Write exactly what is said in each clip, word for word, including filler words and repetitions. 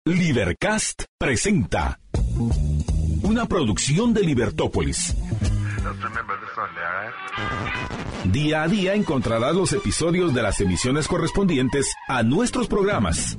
Libercast presenta una producción de Libertópolis. Día a día encontrarás los episodios de las emisiones correspondientes a nuestros programas.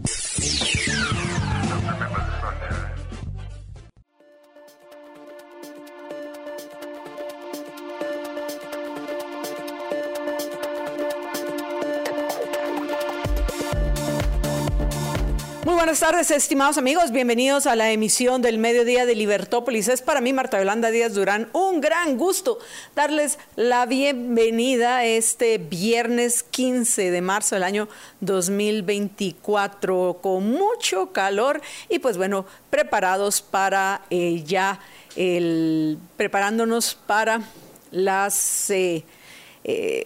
Muy buenas tardes, estimados amigos. Bienvenidos a la emisión del mediodía de Libertópolis. Es para mí, Marta Yolanda Díaz Durán, un gran gusto darles la bienvenida este viernes quince de marzo del año dos mil veinticuatro, con mucho calor y pues bueno, preparados para eh, ya, el, preparándonos para las... Eh, eh,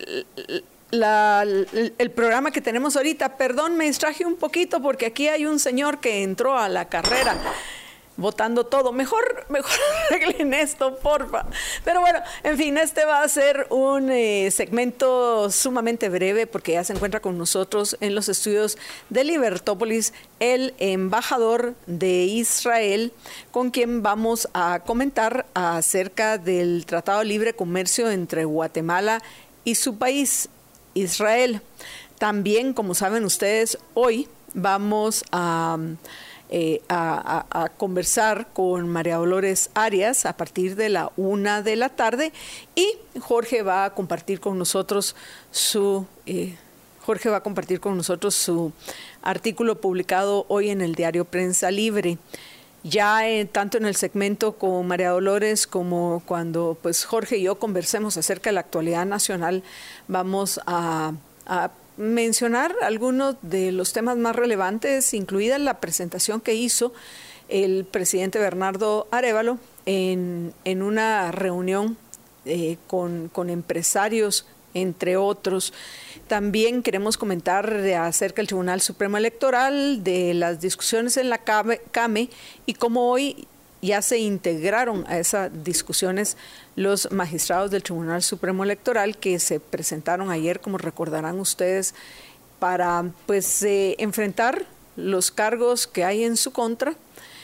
La, el, el programa que tenemos ahorita. Perdón, me distraje un poquito porque aquí hay un señor que entró a la carrera botando todo. Mejor, mejor arreglen esto, porfa. Pero bueno, en fin, este va a ser un eh, segmento sumamente breve porque ya se encuentra con nosotros en los estudios de Libertópolis el embajador de Israel, con quien vamos a comentar acerca del Tratado de Libre Comercio entre Guatemala y su país, Israel. También, como saben ustedes, hoy vamos a, eh, a, a, a conversar con María Dolores Arias a partir de la una de la tarde y Jorge va a compartir con nosotros su eh, Jorge va a compartir con nosotros su artículo publicado hoy en el diario Prensa Libre. Ya eh, tanto en el segmento con María Dolores como cuando pues Jorge y yo conversemos acerca de la actualidad nacional, vamos a, a mencionar algunos de los temas más relevantes, incluida la presentación que hizo el presidente Bernardo Arévalo en, en una reunión eh, con, con empresarios, entre otros. También queremos comentar acerca del Tribunal Supremo Electoral, de las discusiones en la CAME y cómo hoy ya se integraron a esas discusiones los magistrados del Tribunal Supremo Electoral que se presentaron ayer, como recordarán ustedes, para pues eh, enfrentar los cargos que hay en su contra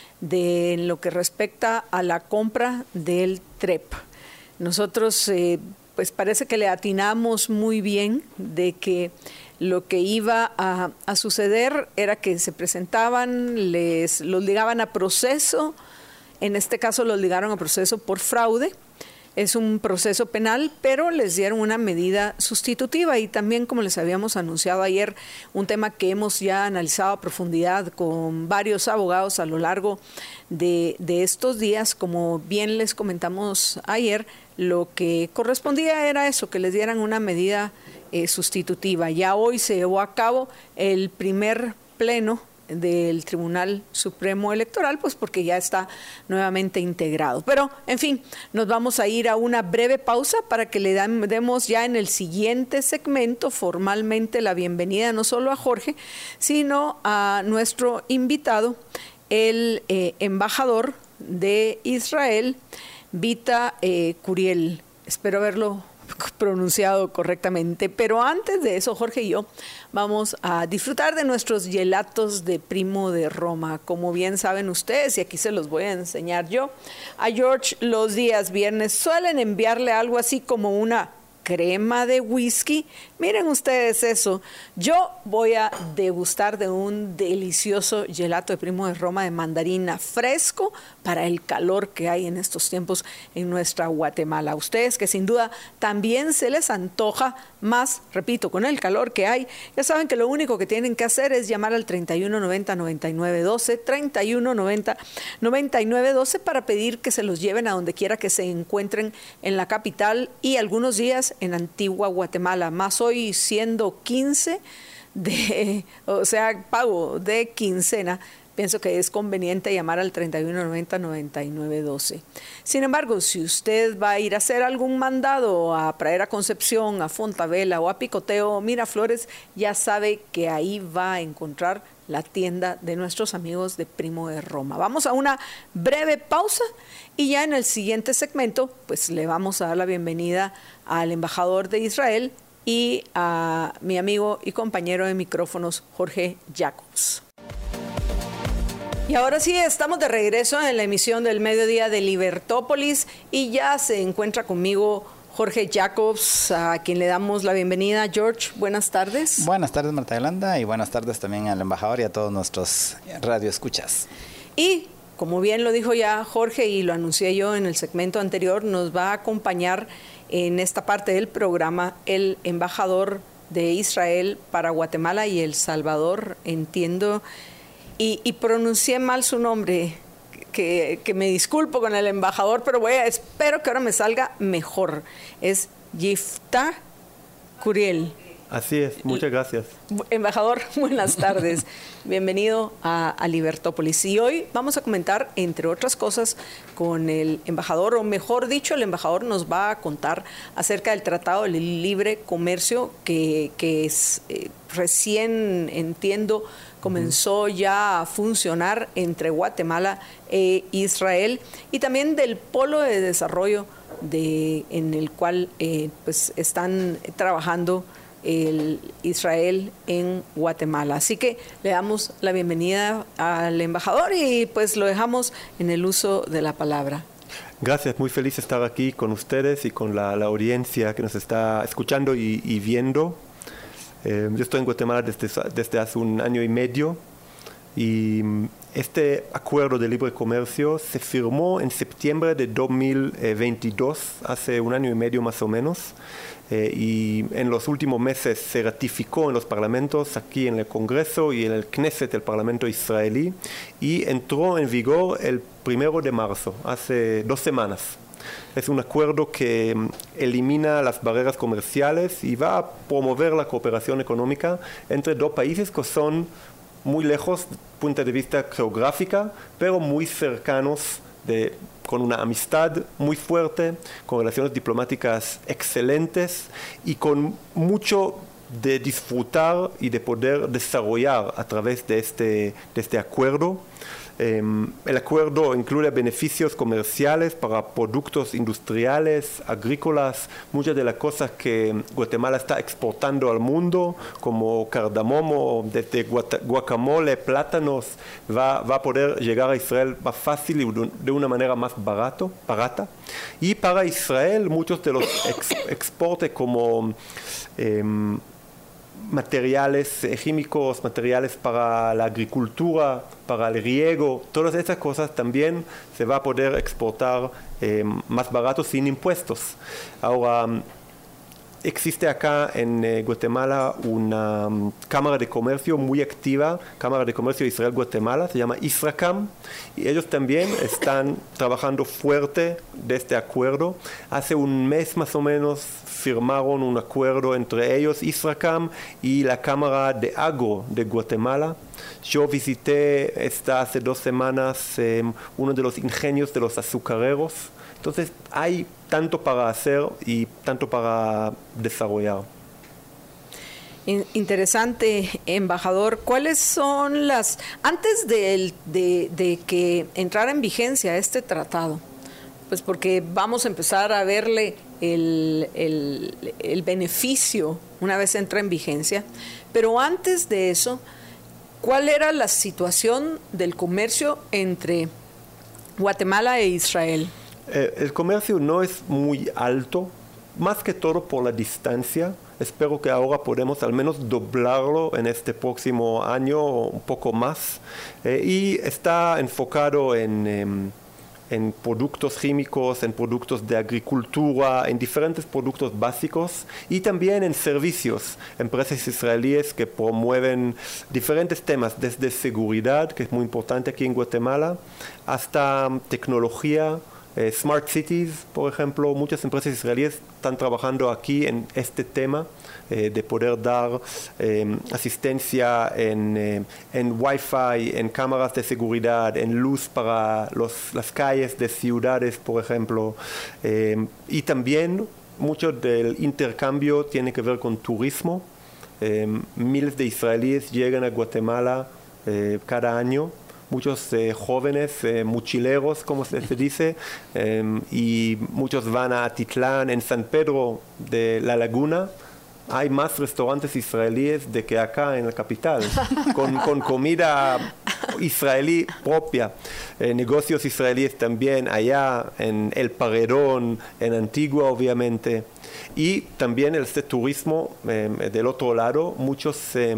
de lo que respecta a la compra del T R E P. Nosotros eh, pues parece que le atinamos muy bien de que lo que iba a, a suceder era que se presentaban, les los ligaban a proceso, en este caso los ligaron a proceso por fraude, es un proceso penal, pero les dieron una medida sustitutiva y también, como les habíamos anunciado ayer, un tema que hemos ya analizado a profundidad con varios abogados a lo largo de, de estos días. Como bien les comentamos ayer, lo que correspondía era eso, que les dieran una medida eh, sustitutiva. Ya hoy se llevó a cabo el primer pleno del Tribunal Supremo Electoral, pues porque ya está nuevamente integrado. Pero, en fin, nos vamos a ir a una breve pausa para que le demos ya en el siguiente segmento formalmente la bienvenida no solo a Jorge, sino a nuestro invitado, el eh, embajador de Israel, Vita eh, Curiel. Espero haberlo pronunciado correctamente, pero antes de eso, Jorge y yo vamos a disfrutar de nuestros gelatos de Primo de Roma. Como bien saben ustedes, y aquí se los voy a enseñar yo, a George los días viernes suelen enviarle algo así como una crema de whisky. Miren ustedes eso. Yo voy a degustar de un delicioso gelato de Primo de Roma de mandarina fresco para el calor que hay en estos tiempos en nuestra Guatemala. A ustedes que sin duda también se les antoja más, repito, con el calor que hay, ya saben que lo único que tienen que hacer es llamar al treinta y uno noventa, noventa y nueve doce, treinta y uno noventa, noventa y nueve doce para pedir que se los lleven a donde quiera que se encuentren en la capital y algunos días en Antigua Guatemala, más hoy siendo quince de, o sea, pago de quincena, pienso que es conveniente llamar al treinta y uno noventa, noventa y nueve doce. Sin embargo, si usted va a ir a hacer algún mandado a Pradera Concepción, a Fontavela o a Picoteo Miraflores, ya sabe que ahí va a encontrar la tienda de nuestros amigos de Primo de Roma. Vamos a una breve pausa y ya en el siguiente segmento pues le vamos a dar la bienvenida al embajador de Israel y a mi amigo y compañero de micrófonos Jorge Jacobs. Y ahora sí, estamos de regreso en la emisión del mediodía de Libertópolis y ya se encuentra conmigo Jorge Jacobs, a quien le damos la bienvenida. George, buenas tardes. Buenas tardes, Marta Yolanda, y buenas tardes también al embajador y a todos nuestros radioescuchas. Y, como bien lo dijo ya Jorge y lo anuncié yo en el segmento anterior, nos va a acompañar en esta parte del programa el embajador de Israel para Guatemala y El Salvador, entiendo, y, y pronuncié mal su nombre, que, que me disculpo con el embajador, pero voy a, espero que ahora me salga mejor. Es Yiftah Curiel. Así es, muchas gracias. Embajador, buenas tardes. Bienvenido a, a Libertópolis. Y hoy vamos a comentar, entre otras cosas, con el embajador, o mejor dicho, el embajador nos va a contar acerca del Tratado de Libre Comercio que, que es, eh, recién, entiendo, comenzó ya a funcionar entre Guatemala e Israel, y también del Polo de Desarrollo de, en el cual eh, pues están trabajando el Israel en Guatemala. Así que le damos la bienvenida al embajador y pues lo dejamos en el uso de la palabra. Gracias, muy feliz de estar aquí con ustedes y con la, la audiencia que nos está escuchando y, y viendo. Eh, yo estoy en Guatemala desde, desde hace un año y medio y este acuerdo de libre comercio se firmó en septiembre de dos mil veintidós, hace un año y medio más o menos. Eh, y en los últimos meses se ratificó en los parlamentos, aquí en el Congreso y en el Knesset, el Parlamento israelí, y entró en vigor el primero de marzo, hace dos semanas. Es un acuerdo que elimina las barreras comerciales y va a promover la cooperación económica entre dos países que son muy lejos desde el punto de vista geográfico, pero muy cercanos de con una amistad muy fuerte, con relaciones diplomáticas excelentes y con mucho de disfrutar y de poder desarrollar a través de este, de este acuerdo. Eh, el acuerdo incluye beneficios comerciales para productos industriales, agrícolas, muchas de las cosas que Guatemala está exportando al mundo, como cardamomo, desde guacamole, plátanos, va, va a poder llegar a Israel más fácil y de una manera más barato, barata. Y para Israel, muchos de los ex, exportes como eh, materiales químicos, materiales para la agricultura, para el riego, todas esas cosas también se va a poder exportar eh, más barato sin impuestos. Ahora, existe acá en eh, Guatemala una um, Cámara de Comercio muy activa, Cámara de Comercio de Israel-Guatemala, se llama ISRACAM, y ellos también están trabajando fuerte de este acuerdo. Hace un mes más o menos firmaron un acuerdo entre ellos, ISRACAM, y la Cámara de Agro de Guatemala. Yo visité esta hace dos semanas eh, uno de los ingenios de los azucareros. Entonces hay tanto para hacer y tanto para desarrollar. Interesante, embajador. ¿Cuáles son las, antes de, de, de que entrara en vigencia este tratado, pues porque vamos a empezar a verle el, el, el beneficio una vez entra en vigencia, pero antes de eso, ¿cuál era la situación del comercio entre Guatemala e Israel? Eh, el comercio no es muy alto, más que todo por la distancia. Espero que ahora podemos al menos doblarlo en este próximo año o un poco más. Eh, y está enfocado en, eh, en productos químicos, en productos de agricultura, en diferentes productos básicos y también en servicios. Empresas israelíes que promueven diferentes temas, desde seguridad, que es muy importante aquí en Guatemala, hasta tecnología. Eh, Smart Cities, por ejemplo, muchas empresas israelíes están trabajando aquí en este tema eh, de poder dar eh, asistencia en, eh, en Wi-Fi, en cámaras de seguridad, en luz para los, las calles de ciudades, por ejemplo. Eh, y también mucho del intercambio tiene que ver con turismo. Eh, miles de israelíes llegan a Guatemala eh, cada año. Muchos eh, jóvenes, eh, mochileros, como se, se dice, eh, y muchos van a Atitlán, en San Pedro de la Laguna. Hay más restaurantes israelíes de que acá en la capital, con, con comida israelí propia, eh, negocios israelíes también allá en El Paredón, en Antigua obviamente, y también este turismo eh, del otro lado, muchos eh,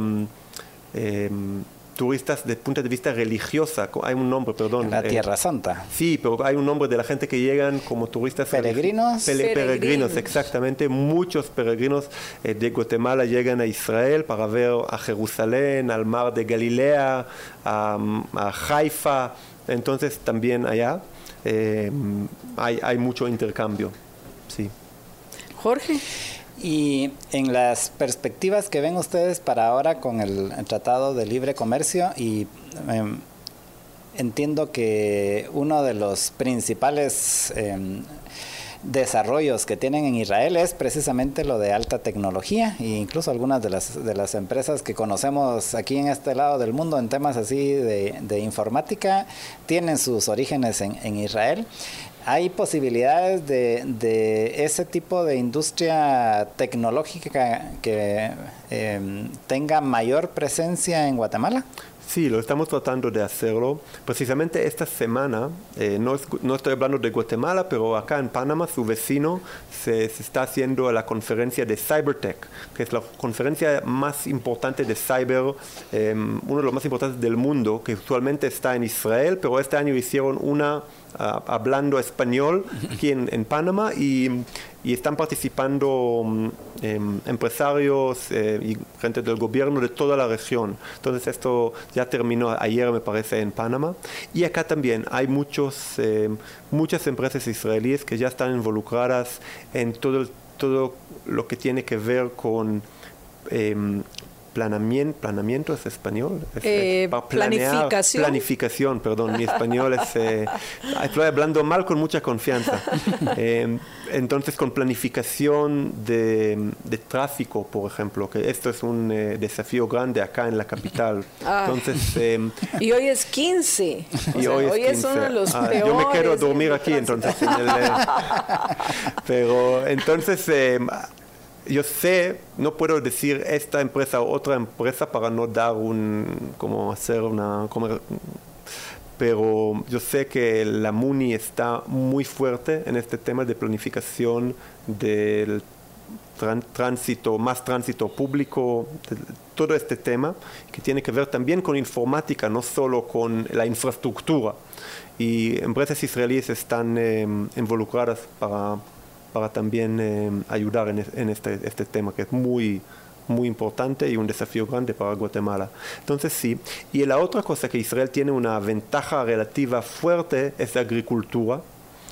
eh, turistas desde el punto de vista religioso, hay un nombre, perdón. La Tierra eh, Santa. Sí, pero hay un nombre de la gente que llegan como turistas. Peregrinos. Pele, peregrinos, exactamente. Muchos peregrinos eh, de Guatemala llegan a Israel para ver a Jerusalén, al mar de Galilea, a, a Haifa. Entonces también allá eh, hay, hay mucho intercambio. Sí. Jorge. Y en las perspectivas que ven ustedes para ahora con el, el Tratado de Libre Comercio, y eh, entiendo que uno de los principales eh, desarrollos que tienen en Israel es precisamente lo de alta tecnología, e incluso algunas de las, de las empresas que conocemos aquí en este lado del mundo en temas así de, de informática tienen sus orígenes en, en Israel. ¿Hay posibilidades de, de ese tipo de industria tecnológica que eh, tenga mayor presencia en Guatemala? Sí, lo estamos tratando de hacerlo. Precisamente esta semana, eh, no, es, no estoy hablando de Guatemala, pero acá en Panamá, su vecino, se, se está haciendo la conferencia de Cybertech, que es la conferencia más importante de cyber, eh, uno de los más importantes del mundo, que usualmente está en Israel, pero este año hicieron una Uh, hablando español aquí en, en Panamá y, y están participando um, em, empresarios eh, y gente del gobierno de toda la región. Entonces esto ya terminó ayer, me parece, en Panamá. Y acá también hay muchos, eh, muchas empresas israelíes que ya están involucradas en todo, todo lo que tiene que ver con eh, Planamiento, planamiento es español. Es, eh, para planear, planificación. Planificación, perdón, mi español es. Eh, estoy hablando mal con mucha confianza. Eh, entonces, con planificación de, de tráfico, por ejemplo, que esto es un eh, desafío grande acá en la capital. Ah. Entonces. Eh, y hoy es quince. O y sea, hoy es, hoy quince. Es uno de los ah, peores. Yo me quiero dormir aquí, entonces. En el, eh, pero entonces. Eh, Yo sé, no puedo decir esta empresa o otra empresa para no dar un, como hacer una, como, pero yo sé que la MUNI está muy fuerte en este tema de planificación del tránsito, más tránsito público, todo este tema que tiene que ver también con informática, no solo con la infraestructura. Y empresas israelíes están eh, involucradas para para también eh, ayudar en, en este, este tema que es muy, muy importante y un desafío grande para Guatemala. Entonces sí, y la otra cosa que Israel tiene una ventaja relativa fuerte es la agricultura,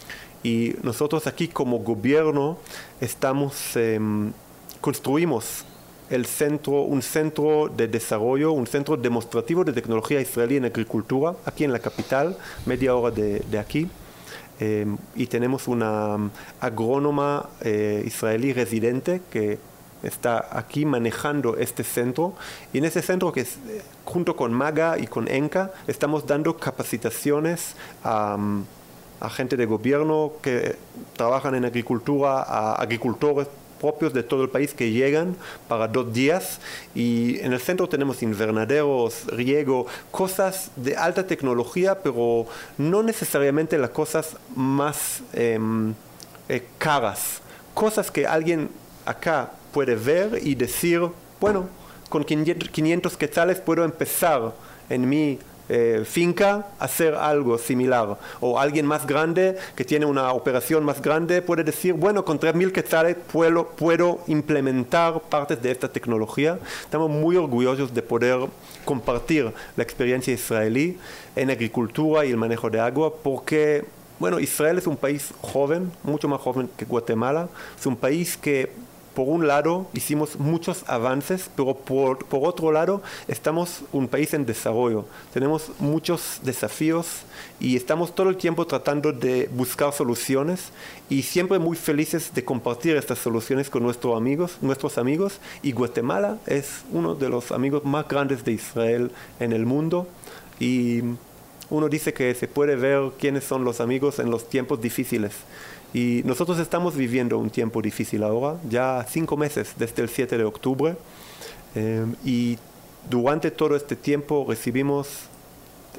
y nosotros aquí como gobierno estamos, eh, construimos el centro, un centro de desarrollo, un centro demostrativo de tecnología israelí en agricultura, aquí en la capital, media hora de, de aquí. Eh, y tenemos una um, agrónoma eh, israelí residente que está aquí manejando este centro, y en ese centro, que es, eh, junto con MAGA y con ENCA, estamos dando capacitaciones a, um, a gente de gobierno que trabajan en agricultura, a agricultores propios de todo el país que llegan para dos días, y en el centro tenemos invernaderos, riego, cosas de alta tecnología, pero no necesariamente las cosas más eh, eh, caras, cosas que alguien acá puede ver y decir, bueno, con quinientos quetzales puedo empezar en mi Eh, finca hacer algo similar, o alguien más grande que tiene una operación más grande puede decir, bueno, con tres mil quetzales puedo, puedo implementar partes de esta tecnología. Estamos muy orgullosos de poder compartir la experiencia israelí en agricultura y el manejo de agua, porque, bueno, Israel es un país joven, mucho más joven que Guatemala. Es un país que, por un lado, hicimos muchos avances, pero por, por otro lado, estamos un país en desarrollo. Tenemos muchos desafíos y estamos todo el tiempo tratando de buscar soluciones, y siempre muy felices de compartir estas soluciones con nuestros amigos, nuestros amigos. Y Guatemala es uno de los amigos más grandes de Israel en el mundo. Y uno dice que se puede ver quiénes son los amigos en los tiempos difíciles. Y nosotros estamos viviendo un tiempo difícil ahora, ya cinco meses desde el siete de octubre, eh, y durante todo este tiempo recibimos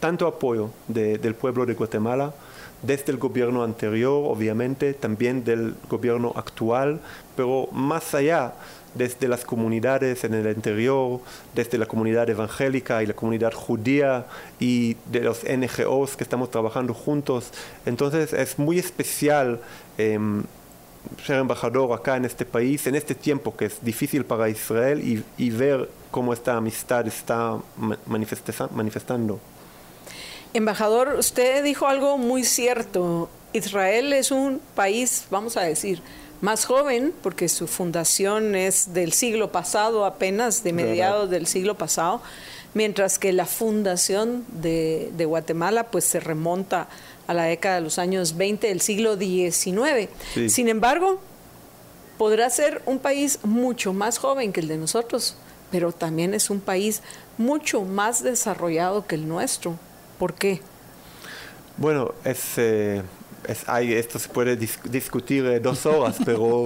tanto apoyo de, del pueblo de Guatemala, desde el gobierno anterior, obviamente, también del gobierno actual, pero más allá, desde las comunidades en el interior, desde la comunidad evangélica y la comunidad judía y de los N G Os que estamos trabajando juntos. Entonces es muy especial eh, ser embajador acá en este país, en este tiempo que es difícil para Israel y, y ver cómo esta amistad está manifesta- manifestando. Embajador, usted dijo algo muy cierto. Israel es un país, vamos a decir, más joven, porque su fundación es del siglo pasado, apenas de mediados del siglo pasado, mientras que la fundación de, de Guatemala pues se remonta a la década de los años veinte del siglo diecinueve. Sí. Sin embargo, podrá ser un país mucho más joven que el de nosotros, pero también es un país mucho más desarrollado que el nuestro. ¿Por qué? Bueno, es, eh, es, hay, esto se puede dis- discutir eh, dos horas, pero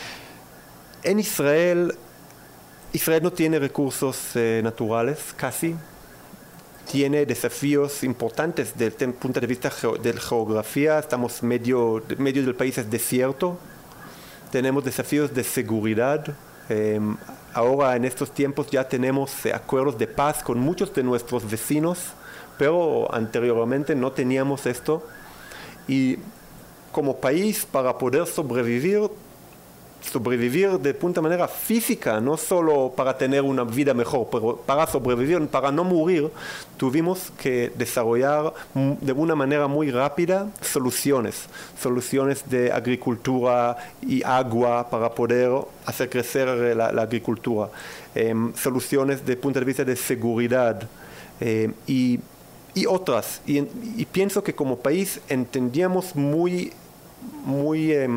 en Israel, Israel no tiene recursos eh, naturales, casi. Tiene desafíos importantes desde el punto de vista geo- de la geografía. Estamos medio, medio del país es desierto. Tenemos desafíos de seguridad. Eh, ahora, en estos tiempos, ya tenemos eh, acuerdos de paz con muchos de nuestros vecinos, pero anteriormente no teníamos esto. Y como país, para poder sobrevivir, sobrevivir de punta manera física, no solo para tener una vida mejor, pero para sobrevivir, para no morir, tuvimos que desarrollar de una manera muy rápida soluciones, soluciones de agricultura y agua para poder hacer crecer la, la agricultura, eh, soluciones de punto de vista de seguridad eh, y y otras, y, y pienso que como país entendíamos muy, muy eh,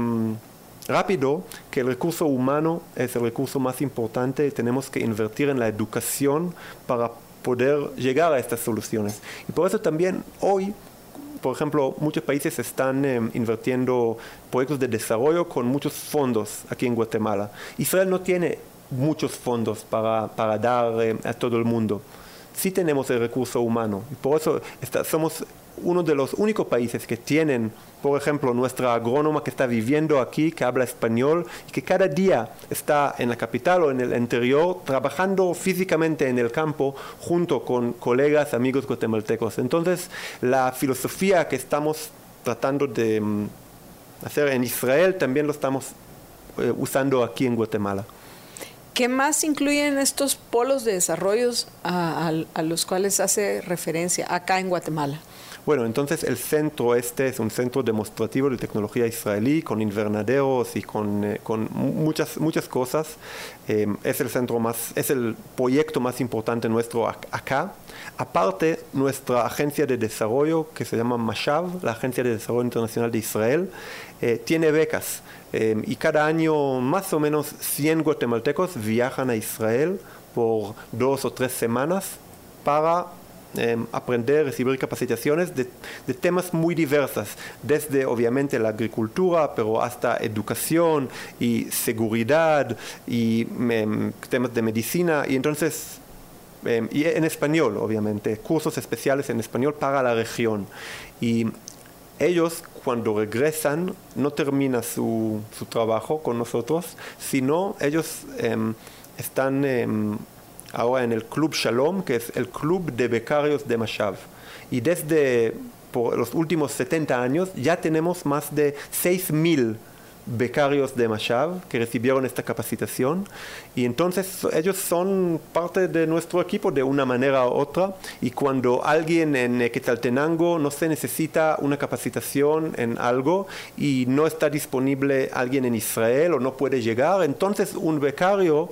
rápido que el recurso humano es el recurso más importante y tenemos que invertir en la educación para poder llegar a estas soluciones. Y por eso también hoy, por ejemplo, muchos países están eh, invirtiendo proyectos de desarrollo con muchos fondos aquí en Guatemala. Israel no tiene muchos fondos para, para dar eh, a todo el mundo. Sí tenemos el recurso humano y por eso está, somos uno de los únicos países que tienen, por ejemplo, nuestra agrónoma que está viviendo aquí, que habla español y que cada día está en la capital o en el interior trabajando físicamente en el campo junto con colegas, amigos guatemaltecos. Entonces, la filosofía que estamos tratando de um, hacer en Israel también lo estamos eh, usando aquí en Guatemala. ¿Qué más incluyen estos polos de desarrollo a, a, a los cuales hace referencia acá en Guatemala? Bueno, entonces el centro este es un centro demostrativo de tecnología israelí con invernaderos y con, eh, con muchas, muchas cosas. Eh, es el centro más, es el proyecto más importante nuestro acá. Aparte, nuestra agencia de desarrollo, que se llama Mashav, la Agencia de Desarrollo Internacional de Israel, eh, tiene becas. Eh, y cada año más o menos cien guatemaltecos viajan a Israel por dos o tres semanas para eh, aprender, recibir capacitaciones de, de temas muy diversas, desde obviamente la agricultura, pero hasta educación y seguridad y eh, temas de medicina. Y entonces, eh, y en español, obviamente, cursos especiales en español para la región. Y ellos, cuando regresan, no terminan su, su trabajo con nosotros, sino ellos eh, están eh, ahora en el Club Shalom, que es el club de becarios de Mashav. Y desde por los últimos setenta años ya tenemos más de seis mil becarios de Mashav que recibieron esta capacitación y entonces ellos son parte de nuestro equipo de una manera u otra y cuando alguien en Quetzaltenango no se necesita una capacitación en algo y no está disponible alguien en Israel o no puede llegar, entonces un becario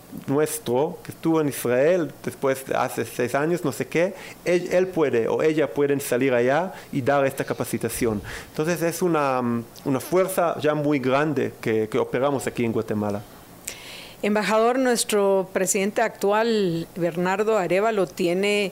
nuestro que estuvo en Israel después de hace seis años, no sé qué, él, él puede o ella pueden salir allá y dar esta capacitación. Entonces es una, una fuerza ya muy grande que, que operamos aquí en Guatemala. Embajador, nuestro presidente actual, Bernardo Arévalo, tiene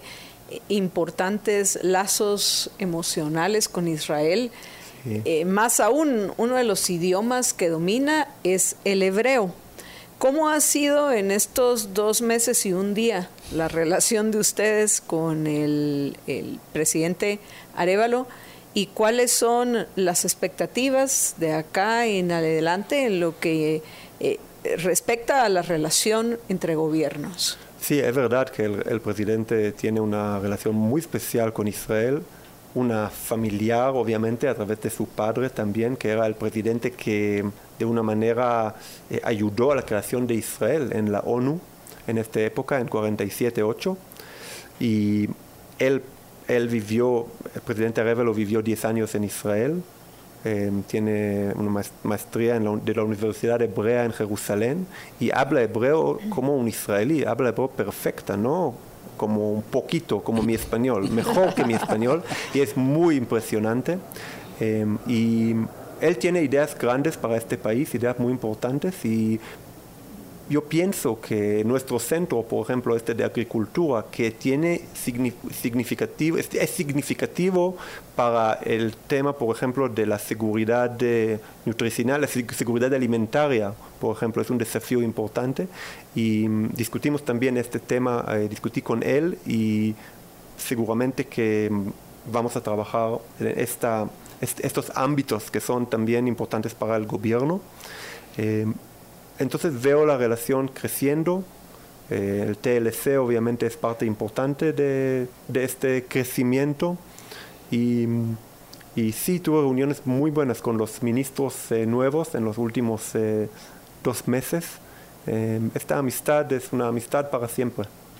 importantes lazos emocionales con Israel. Sí. Eh, más aún, uno de los idiomas que domina es el hebreo. ¿Cómo ha sido en estos dos meses y un día la relación de ustedes con el, el presidente Arévalo? ¿Y cuáles son las expectativas de acá en adelante en lo que eh, respecta a la relación entre gobiernos? Sí, es verdad que el, el presidente tiene una relación muy especial con Israel, una familiar, obviamente, a través de su padre también, que era el presidente que de una manera eh, ayudó a la creación de Israel en la ONU en esta época, en cuarenta y siete ocho. Y él, él vivió, el presidente Arévalo vivió diez años en Israel, eh, tiene una maestría en la, de la Universidad Hebrea en Jerusalén y habla hebreo como un israelí, habla hebreo perfecta, ¿no? Como un poquito, como mi español, mejor que mi español, y es muy impresionante. Eh, y él tiene ideas grandes para este país, ideas muy importantes, y yo pienso que nuestro centro, por ejemplo, este de agricultura, que tiene significativo, es, es significativo para el tema, por ejemplo, de la seguridad de, nutricional, la seguridad alimentaria, por ejemplo, es un desafío importante. Y um, discutimos también este tema, eh, discutí con él y seguramente que um, vamos a trabajar en esta, est estos ámbitos que son también importantes para el gobierno. Eh, Entonces veo la relación creciendo, eh, el T L C obviamente es parte importante de, de este crecimiento y, y sí tuve reuniones muy buenas con los ministros eh, nuevos en los últimos eh, dos meses. Eh, esta amistad es una amistad para siempre.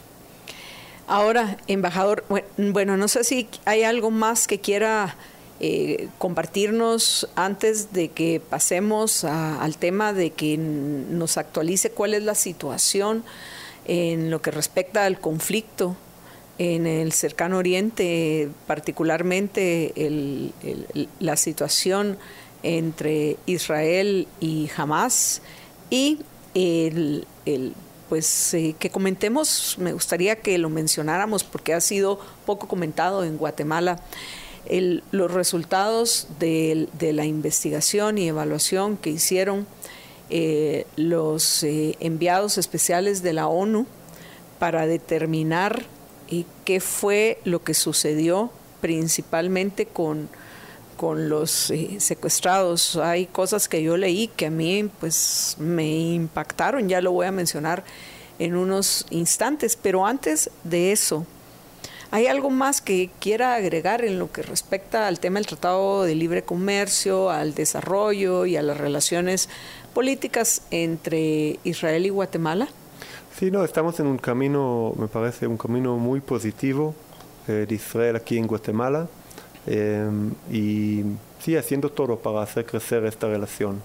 Ahora, embajador, bueno, no sé si hay algo más que quiera Eh, compartirnos antes de que pasemos a, al tema de que nos actualice cuál es la situación en lo que respecta al conflicto en el cercano oriente, particularmente el, el, la situación entre Israel y Hamas, y el, el pues eh, que comentemos, me gustaría que lo mencionáramos porque ha sido poco comentado en Guatemala. El, los resultados de, de la investigación y evaluación que hicieron eh, los eh, enviados especiales de la ONU para determinar eh, qué fue lo que sucedió principalmente con, con los eh, secuestrados. Hay cosas que yo leí que a mí pues me impactaron, ya lo voy a mencionar en unos instantes, pero antes de eso, ¿hay algo más que quiera agregar en lo que respecta al tema del Tratado de Libre Comercio, al desarrollo y a las relaciones políticas entre Israel y Guatemala? Sí, no, estamos en un camino, me parece, un camino muy positivo eh, de Israel aquí en Guatemala eh, y sí, haciendo todo para hacer crecer esta relación.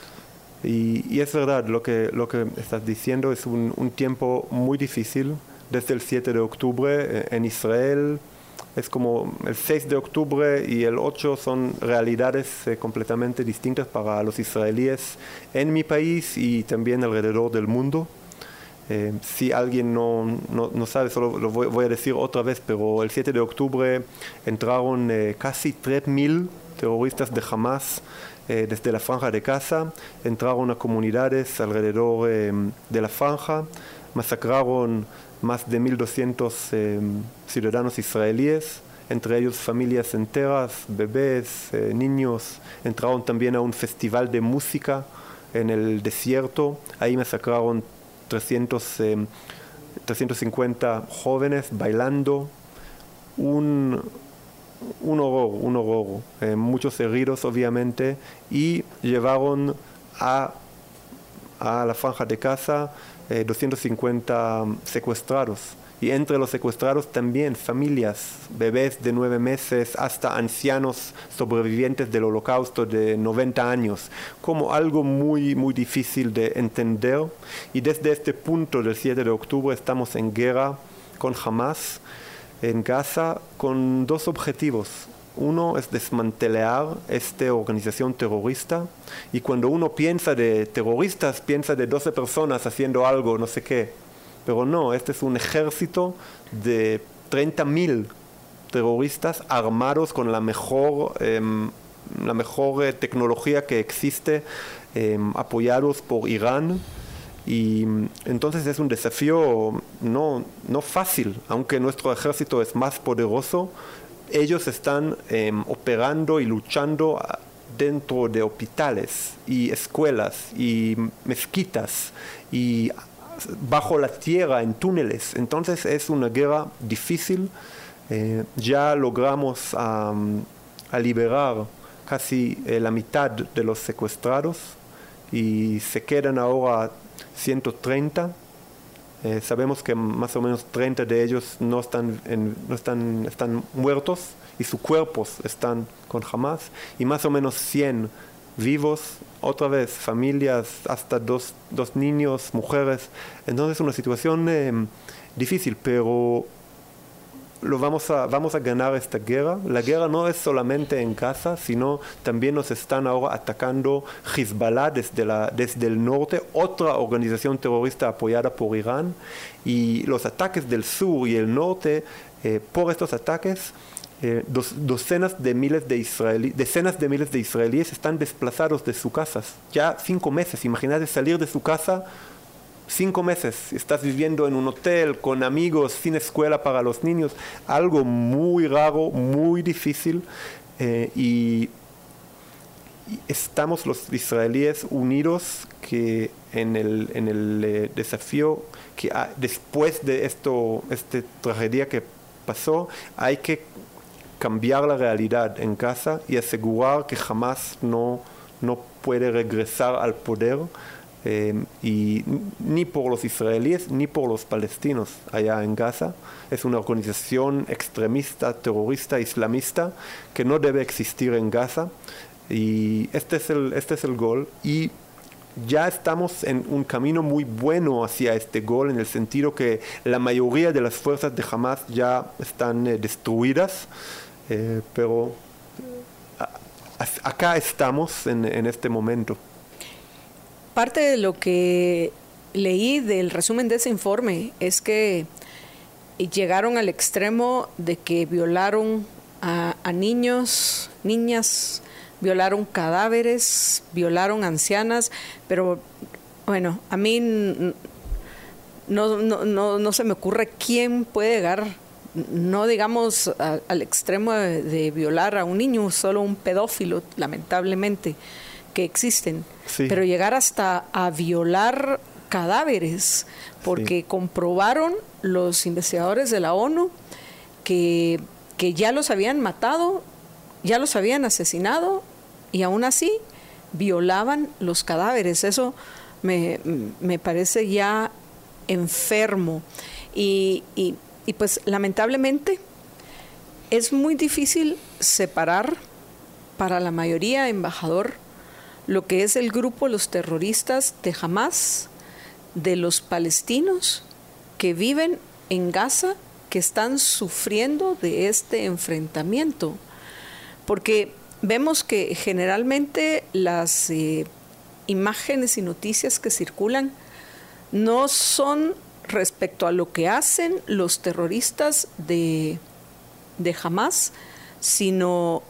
Y, y es verdad, lo que, lo que estás diciendo es un, un tiempo muy difícil. Desde el siete de octubre en Israel, es como el seis de octubre y el ocho son realidades eh, completamente distintas para los israelíes en mi país y también alrededor del mundo. Eh, si alguien no, no, no sabe, solo lo voy, voy a decir otra vez, pero el siete de octubre entraron eh, casi tres mil terroristas de Hamas eh, desde la Franja de Gaza, entraron a comunidades alrededor eh, de la Franja, masacraron más de mil doscientos eh, ciudadanos israelíes, entre ellos familias enteras, bebés, eh, niños. Entraron también a un festival de música en el desierto. Ahí masacraron trescientos, eh, trescientos cincuenta jóvenes bailando. Un, un horror, un horror. Eh, muchos heridos, obviamente. Y llevaron a, a la Franja de Gaza Eh, doscientos cincuenta secuestrados y entre los secuestrados también familias, bebés de nueve meses hasta ancianos sobrevivientes del holocausto de noventa años, como algo muy muy difícil de entender. Y desde este punto del siete de octubre estamos en guerra con Hamas en Gaza con dos objetivos. Uno es desmantelar esta organización terrorista, y cuando uno piensa de terroristas, piensa de doce personas haciendo algo, no sé qué. Pero no, este es un ejército de treinta mil terroristas armados con la mejor, eh, la mejor eh, tecnología que existe, eh, apoyados por Irán. Y entonces es un desafío no, no fácil, aunque nuestro ejército es más poderoso. Ellos están eh, operando y luchando dentro de hospitales y escuelas y mezquitas y bajo la tierra en túneles. Entonces es una guerra difícil. Eh, ya logramos um, a liberar casi eh, la mitad de los secuestrados y se quedan ahora ciento treinta. Eh, sabemos que más o menos treinta de ellos no están, en, no están, están muertos y sus cuerpos están con Hamas, y más o menos cien vivos, otra vez familias, hasta dos, dos niños, mujeres. Entonces es una situación eh, difícil, pero lo vamos a, vamos a ganar esta guerra. La guerra no es solamente en Gaza, sino también nos están ahora atacando Hezbollah desde, la, desde el norte, otra organización terrorista apoyada por Irán, y los ataques del sur y el norte, eh, por estos ataques, eh, dos, docenas de miles de israelíes, decenas de miles de israelíes están desplazados de sus casas. Ya cinco meses, imagínate salir de su casa. Cinco meses, estás viviendo en un hotel con amigos, sin escuela para los niños, algo muy raro, muy difícil, eh, y, y estamos los israelíes unidos que en el, en el eh, desafío que ha, después de esto, esta tragedia que pasó, hay que cambiar la realidad en Gaza y asegurar que jamás no, no puede regresar al poder. Eh, y ni por los israelíes ni por los palestinos allá en Gaza. Es una organización extremista, terrorista, islamista que no debe existir en Gaza, y este es el, este es el gol, y ya estamos en un camino muy bueno hacia este gol, en el sentido que la mayoría de las fuerzas de Hamas ya están eh, destruidas, eh, pero a, a, acá estamos en, en este momento. Parte de lo que leí del resumen de ese informe es que llegaron al extremo de que violaron a, a niños, niñas, violaron cadáveres, violaron ancianas, pero bueno, a mí no, no, no, no se me ocurre quién puede llegar, no digamos a, al extremo de, de violar a un niño, solo un pedófilo, lamentablemente, que existen, sí. Pero llegar hasta a violar cadáveres, porque sí. Comprobaron los investigadores de la ONU que, que ya los habían matado, ya los habían asesinado, y aún así violaban los cadáveres. Eso me, me parece ya enfermo, y, y, y pues lamentablemente es muy difícil separar para la mayoría, embajador, lo que es el grupo, los terroristas de Hamas, de los palestinos que viven en Gaza, que están sufriendo de este enfrentamiento. Porque vemos que generalmente las eh, imágenes y noticias que circulan no son respecto a lo que hacen los terroristas de, de Hamas, sino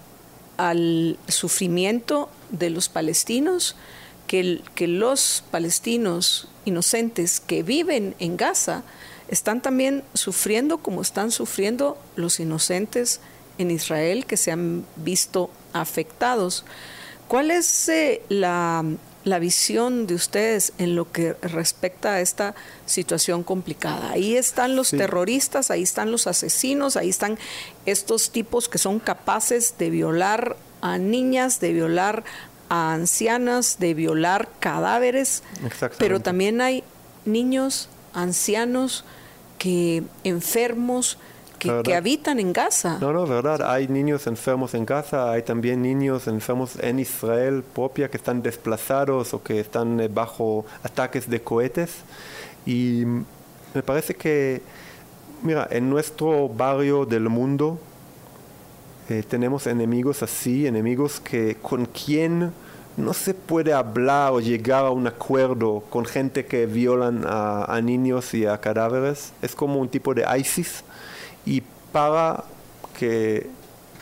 al sufrimiento de los palestinos, que, que los palestinos inocentes que viven en Gaza están también sufriendo como están sufriendo los inocentes en Israel, que se han visto afectados. ¿Cuál es eh, la, la visión de ustedes en lo que respecta a esta situación complicada? Ahí están los sí. terroristas, ahí están los asesinos, ahí están estos tipos que son capaces de violar a niñas, de violar a ancianas, de violar cadáveres, pero también hay niños, ancianos, que enfermos, que, que habitan en Gaza. No, no, verdad, hay niños enfermos en Gaza, hay también niños enfermos en Israel propia que están desplazados o que están bajo ataques de cohetes, y me parece que, mira, en nuestro barrio del mundo, Eh, tenemos enemigos así, enemigos que con quien no se puede hablar o llegar a un acuerdo, con gente que violan a, a niños y a cadáveres. Es como un tipo de ISIS, y para que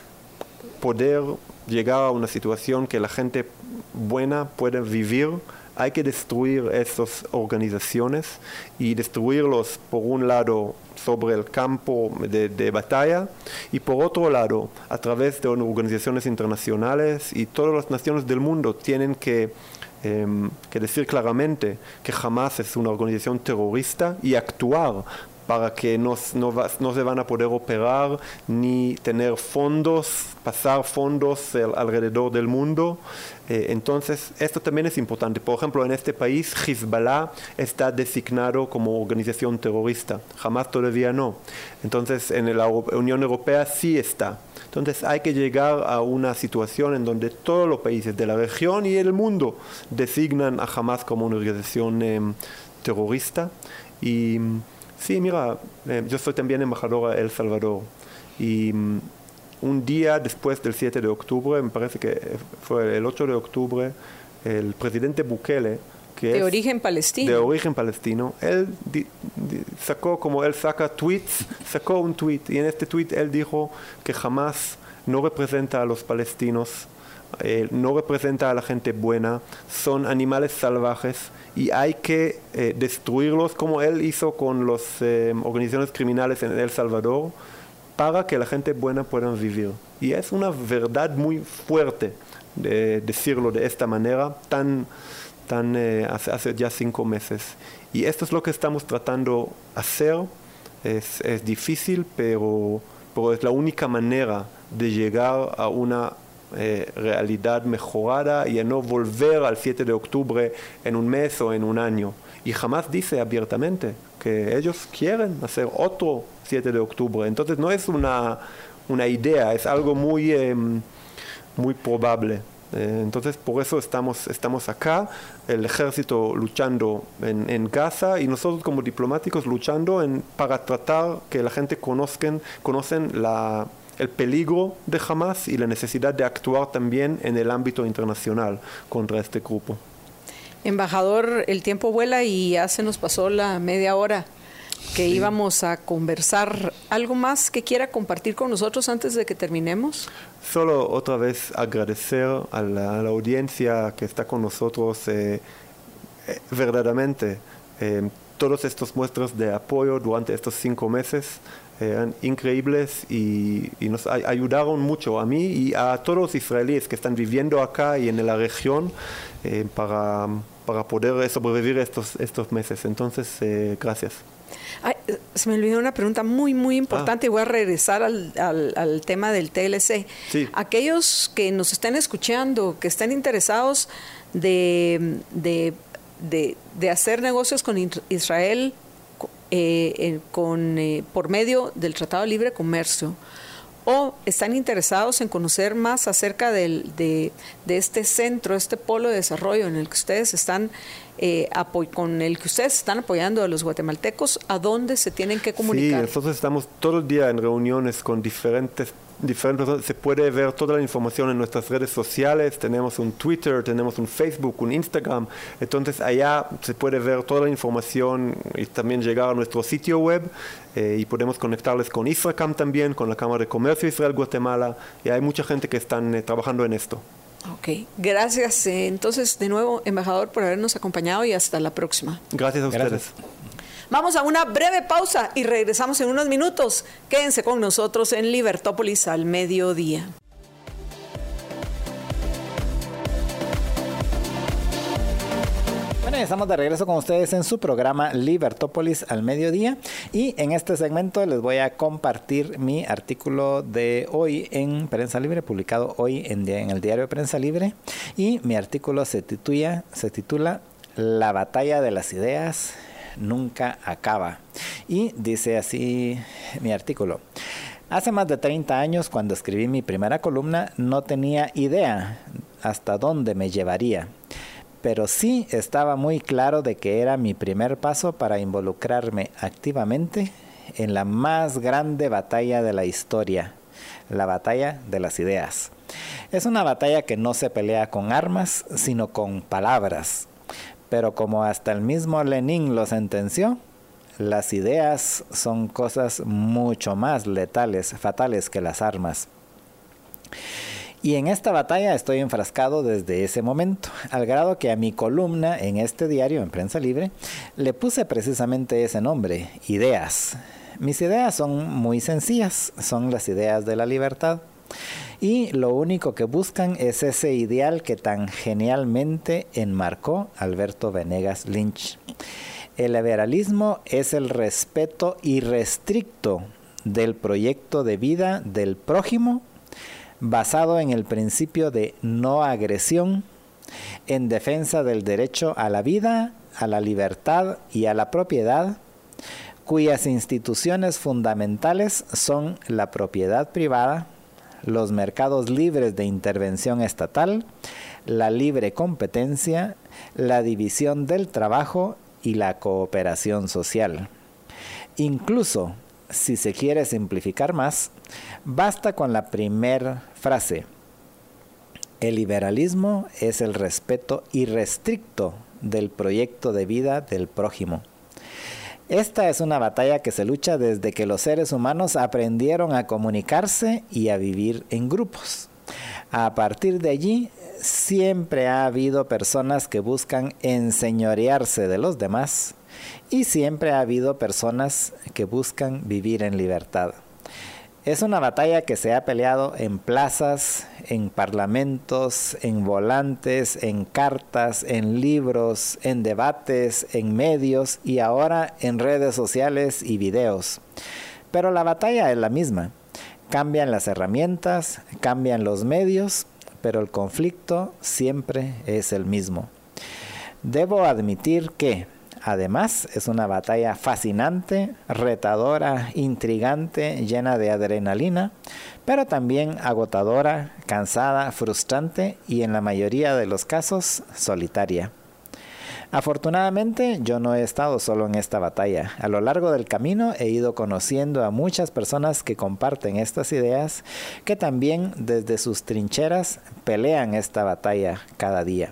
poder llegar a una situación que la gente buena pueda vivir, hay que destruir esas organizaciones y destruirlos por un lado sobre el campo de, de batalla y por otro lado a través de organizaciones internacionales, y todas las naciones del mundo tienen que, eh, que decir claramente que Hamas es una organización terrorista y actuar para que no, no, va, no se van a poder operar ni tener fondos, pasar fondos el, alrededor del mundo. Eh, entonces, esto también es importante. Por ejemplo, en este país, Hezbollah está designado como organización terrorista. Hamas todavía no. Entonces, en la Unión Europea sí está. Entonces, hay que llegar a una situación en donde todos los países de la región y el mundo designan a Hamas como una organización eh, terrorista. Y sí, mira, eh, yo soy también embajador a El Salvador y um, un día después del siete de octubre, me parece que fue el ocho de octubre, el presidente Bukele, que de es origen palestino, de origen palestino, él di, di, sacó, como él saca tweets, sacó un tweet, y en este tweet él dijo que Hamas no representa a los palestinos, eh, no representa a la gente buena, son animales salvajes, y hay que eh, destruirlos como él hizo con las eh, organizaciones criminales en El Salvador para que la gente buena pueda vivir. Y es una verdad muy fuerte de decirlo de esta manera, tan, tan eh, hace, hace ya cinco meses. Y esto es lo que estamos tratando de hacer. Es, es difícil, pero, pero es la única manera de llegar a una Eh, realidad mejorada y a no volver al siete de octubre en un mes o en un año. Y Hamas dice abiertamente que ellos quieren hacer otro siete de octubre. Entonces no es una, una idea, es algo muy, eh, muy probable. Eh, entonces por eso estamos, estamos acá, el ejército luchando en, en Gaza y nosotros como diplomáticos luchando en, para tratar que la gente conozcan, conocen la el peligro de Hamas y la necesidad de actuar también en el ámbito internacional contra este grupo. Embajador, el tiempo vuela y ya se nos pasó la media hora que sí. íbamos a conversar. ¿Algo más que quiera compartir con nosotros antes de que terminemos? Solo otra vez agradecer a la, a la audiencia que está con nosotros eh, eh, verdaderamente. Eh, todos estos muestras de apoyo durante estos cinco meses eran increíbles y, y nos ay, ayudaron mucho a mí y a todos los israelíes que están viviendo acá y en la región eh, para, para poder sobrevivir estos, estos meses. Entonces, eh, gracias. Ay, se me olvidó una pregunta muy, muy importante ah. y voy a regresar al, al, al tema del T L C. Sí. Aquellos que nos estén escuchando, que estén interesados de, de, de, de hacer negocios con Israel, Eh, eh, con, eh, por medio del Tratado de Libre Comercio, o están interesados en conocer más acerca del, de, de este centro, este polo de desarrollo en el que ustedes están eh, con el que ustedes están apoyando a los guatemaltecos, ¿a dónde se tienen que comunicar? Sí, nosotros estamos todo el día en reuniones con diferentes diferentes personas. Se puede ver toda la información en nuestras redes sociales. Tenemos un Twitter, tenemos un Facebook, un Instagram. Entonces allá se puede ver toda la información y también llegar a nuestro sitio web eh, y podemos conectarles con ISRACAM también, con la Cámara de Comercio Israel-Guatemala, y hay mucha gente que están eh, trabajando en esto. Ok, gracias. Eh, entonces, de nuevo, embajador, por habernos acompañado y hasta la próxima. Gracias a ustedes. Gracias. Vamos a una breve pausa y regresamos en unos minutos. Quédense con nosotros en Libertópolis al mediodía. Bueno, estamos de regreso con ustedes en su programa Libertópolis al mediodía, y en este segmento les voy a compartir mi artículo de hoy en Prensa Libre, publicado hoy en, en el diario Prensa Libre, y mi artículo se titula, se titula La batalla de las ideas nunca acaba, y dice así mi artículo. Hace más de treinta años, cuando escribí mi primera columna, no tenía idea hasta dónde me llevaría, pero sí estaba muy claro de que era mi primer paso para involucrarme activamente en la más grande batalla de la historia, la batalla de las ideas. Es una batalla que no se pelea con armas, sino con palabras. Pero como hasta el mismo Lenin lo sentenció, las ideas son cosas mucho más letales, fatales que las armas. Y en esta batalla estoy enfrascado desde ese momento, al grado que a mi columna en este diario, en Prensa Libre, le puse precisamente ese nombre, Ideas. Mis ideas son muy sencillas, son las ideas de la libertad. Y lo único que buscan es ese ideal que tan genialmente enmarcó Alberto Venegas Lynch. El liberalismo es el respeto irrestricto del proyecto de vida del prójimo, basado en el principio de no agresión, en defensa del derecho a la vida, a la libertad y a la propiedad, cuyas instituciones fundamentales son la propiedad privada, los mercados libres de intervención estatal, la libre competencia, la división del trabajo y la cooperación social. Incluso, si se quiere simplificar más, basta con la primera frase. El liberalismo es el respeto irrestricto del proyecto de vida del prójimo. Esta es una batalla que se lucha desde que los seres humanos aprendieron a comunicarse y a vivir en grupos. A partir de allí, siempre ha habido personas que buscan enseñorearse de los demás y siempre ha habido personas que buscan vivir en libertad. Es una batalla que se ha peleado en plazas, en parlamentos, en volantes, en cartas, en libros, en debates, en medios y ahora en redes sociales y videos. Pero la batalla es la misma. Cambian las herramientas, cambian los medios, pero el conflicto siempre es el mismo. Debo admitir que, además, es una batalla fascinante, retadora, intrigante, llena de adrenalina, pero también agotadora, cansada, frustrante y en la mayoría de los casos solitaria. Afortunadamente, yo no he estado solo en esta batalla. A lo largo del camino he ido conociendo a muchas personas que comparten estas ideas, que también desde sus trincheras pelean esta batalla cada día.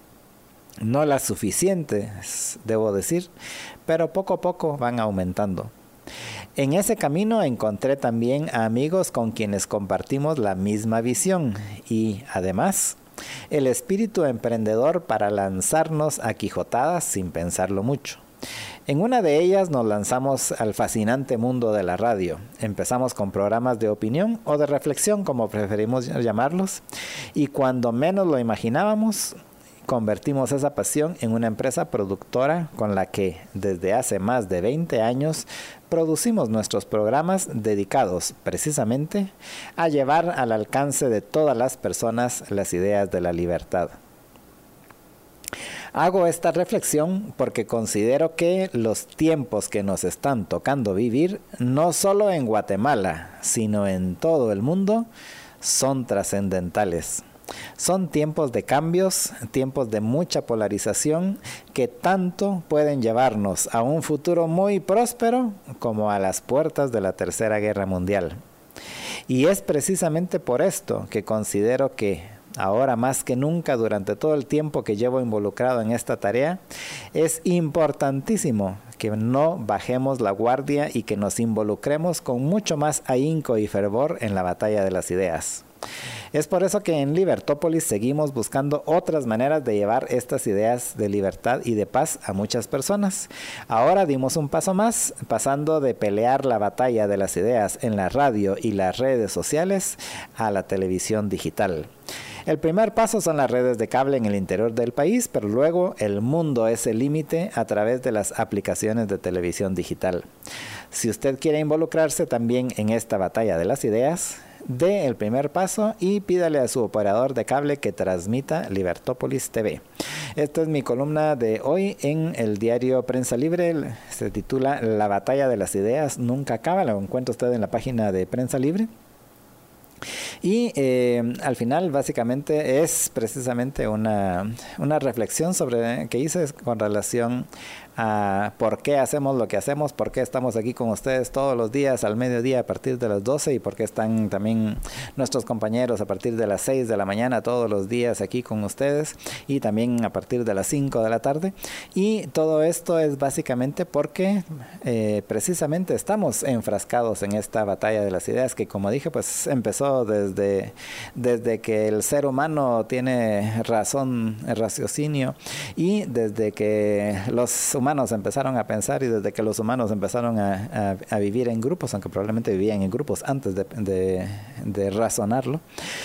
No las suficientes, debo decir, pero poco a poco van aumentando. En ese camino encontré también a amigos con quienes compartimos la misma visión y, además, el espíritu emprendedor para lanzarnos a quijotadas sin pensarlo mucho. En una de ellas nos lanzamos al fascinante mundo de la radio. Empezamos con programas de opinión o de reflexión, como preferimos llamarlos, y cuando menos lo imaginábamos, convertimos esa pasión en una empresa productora con la que desde hace más de veinte años producimos nuestros programas dedicados precisamente a llevar al alcance de todas las personas las ideas de la libertad. Hago esta reflexión porque considero que los tiempos que nos están tocando vivir, no solo en Guatemala, sino en todo el mundo, son trascendentales. Son tiempos de cambios, tiempos de mucha polarización que tanto pueden llevarnos a un futuro muy próspero como a las puertas de la Tercera Guerra Mundial. Y es precisamente por esto que considero que ahora más que nunca, durante todo el tiempo que llevo involucrado en esta tarea, es importantísimo que no bajemos la guardia y que nos involucremos con mucho más ahínco y fervor en la batalla de las ideas. Es por eso que en Libertópolis seguimos buscando otras maneras de llevar estas ideas de libertad y de paz a muchas personas. Ahora dimos un paso más, pasando de pelear la batalla de las ideas en la radio y las redes sociales a la televisión digital. El primer paso son las redes de cable en el interior del país, pero luego el mundo es el límite a través de las aplicaciones de televisión digital. Si usted quiere involucrarse también en esta batalla de las ideas, dé el primer paso y pídale a su operador de cable que transmita Libertópolis T V. Esta es mi columna de hoy en el diario Prensa Libre. Se titula La batalla de las ideas nunca acaba. Lo encuentra usted en la página de Prensa Libre. Y eh, al final básicamente es precisamente una, una reflexión sobre que hice con relación a por qué hacemos lo que hacemos, por qué estamos aquí con ustedes todos los días al mediodía a partir de las doce y por qué están también nuestros compañeros a partir de las seis de la mañana todos los días aquí con ustedes y también a partir de las cinco de la tarde. Y todo esto es básicamente porque eh, precisamente estamos enfrascados en esta batalla de las ideas que, como dije, pues empezó desde, desde que el ser humano tiene razón, raciocinio, y desde que los humanos empezaron a pensar y desde que los humanos empezaron a, a, a vivir en grupos, aunque probablemente vivían en grupos antes de, de, de razonarlo.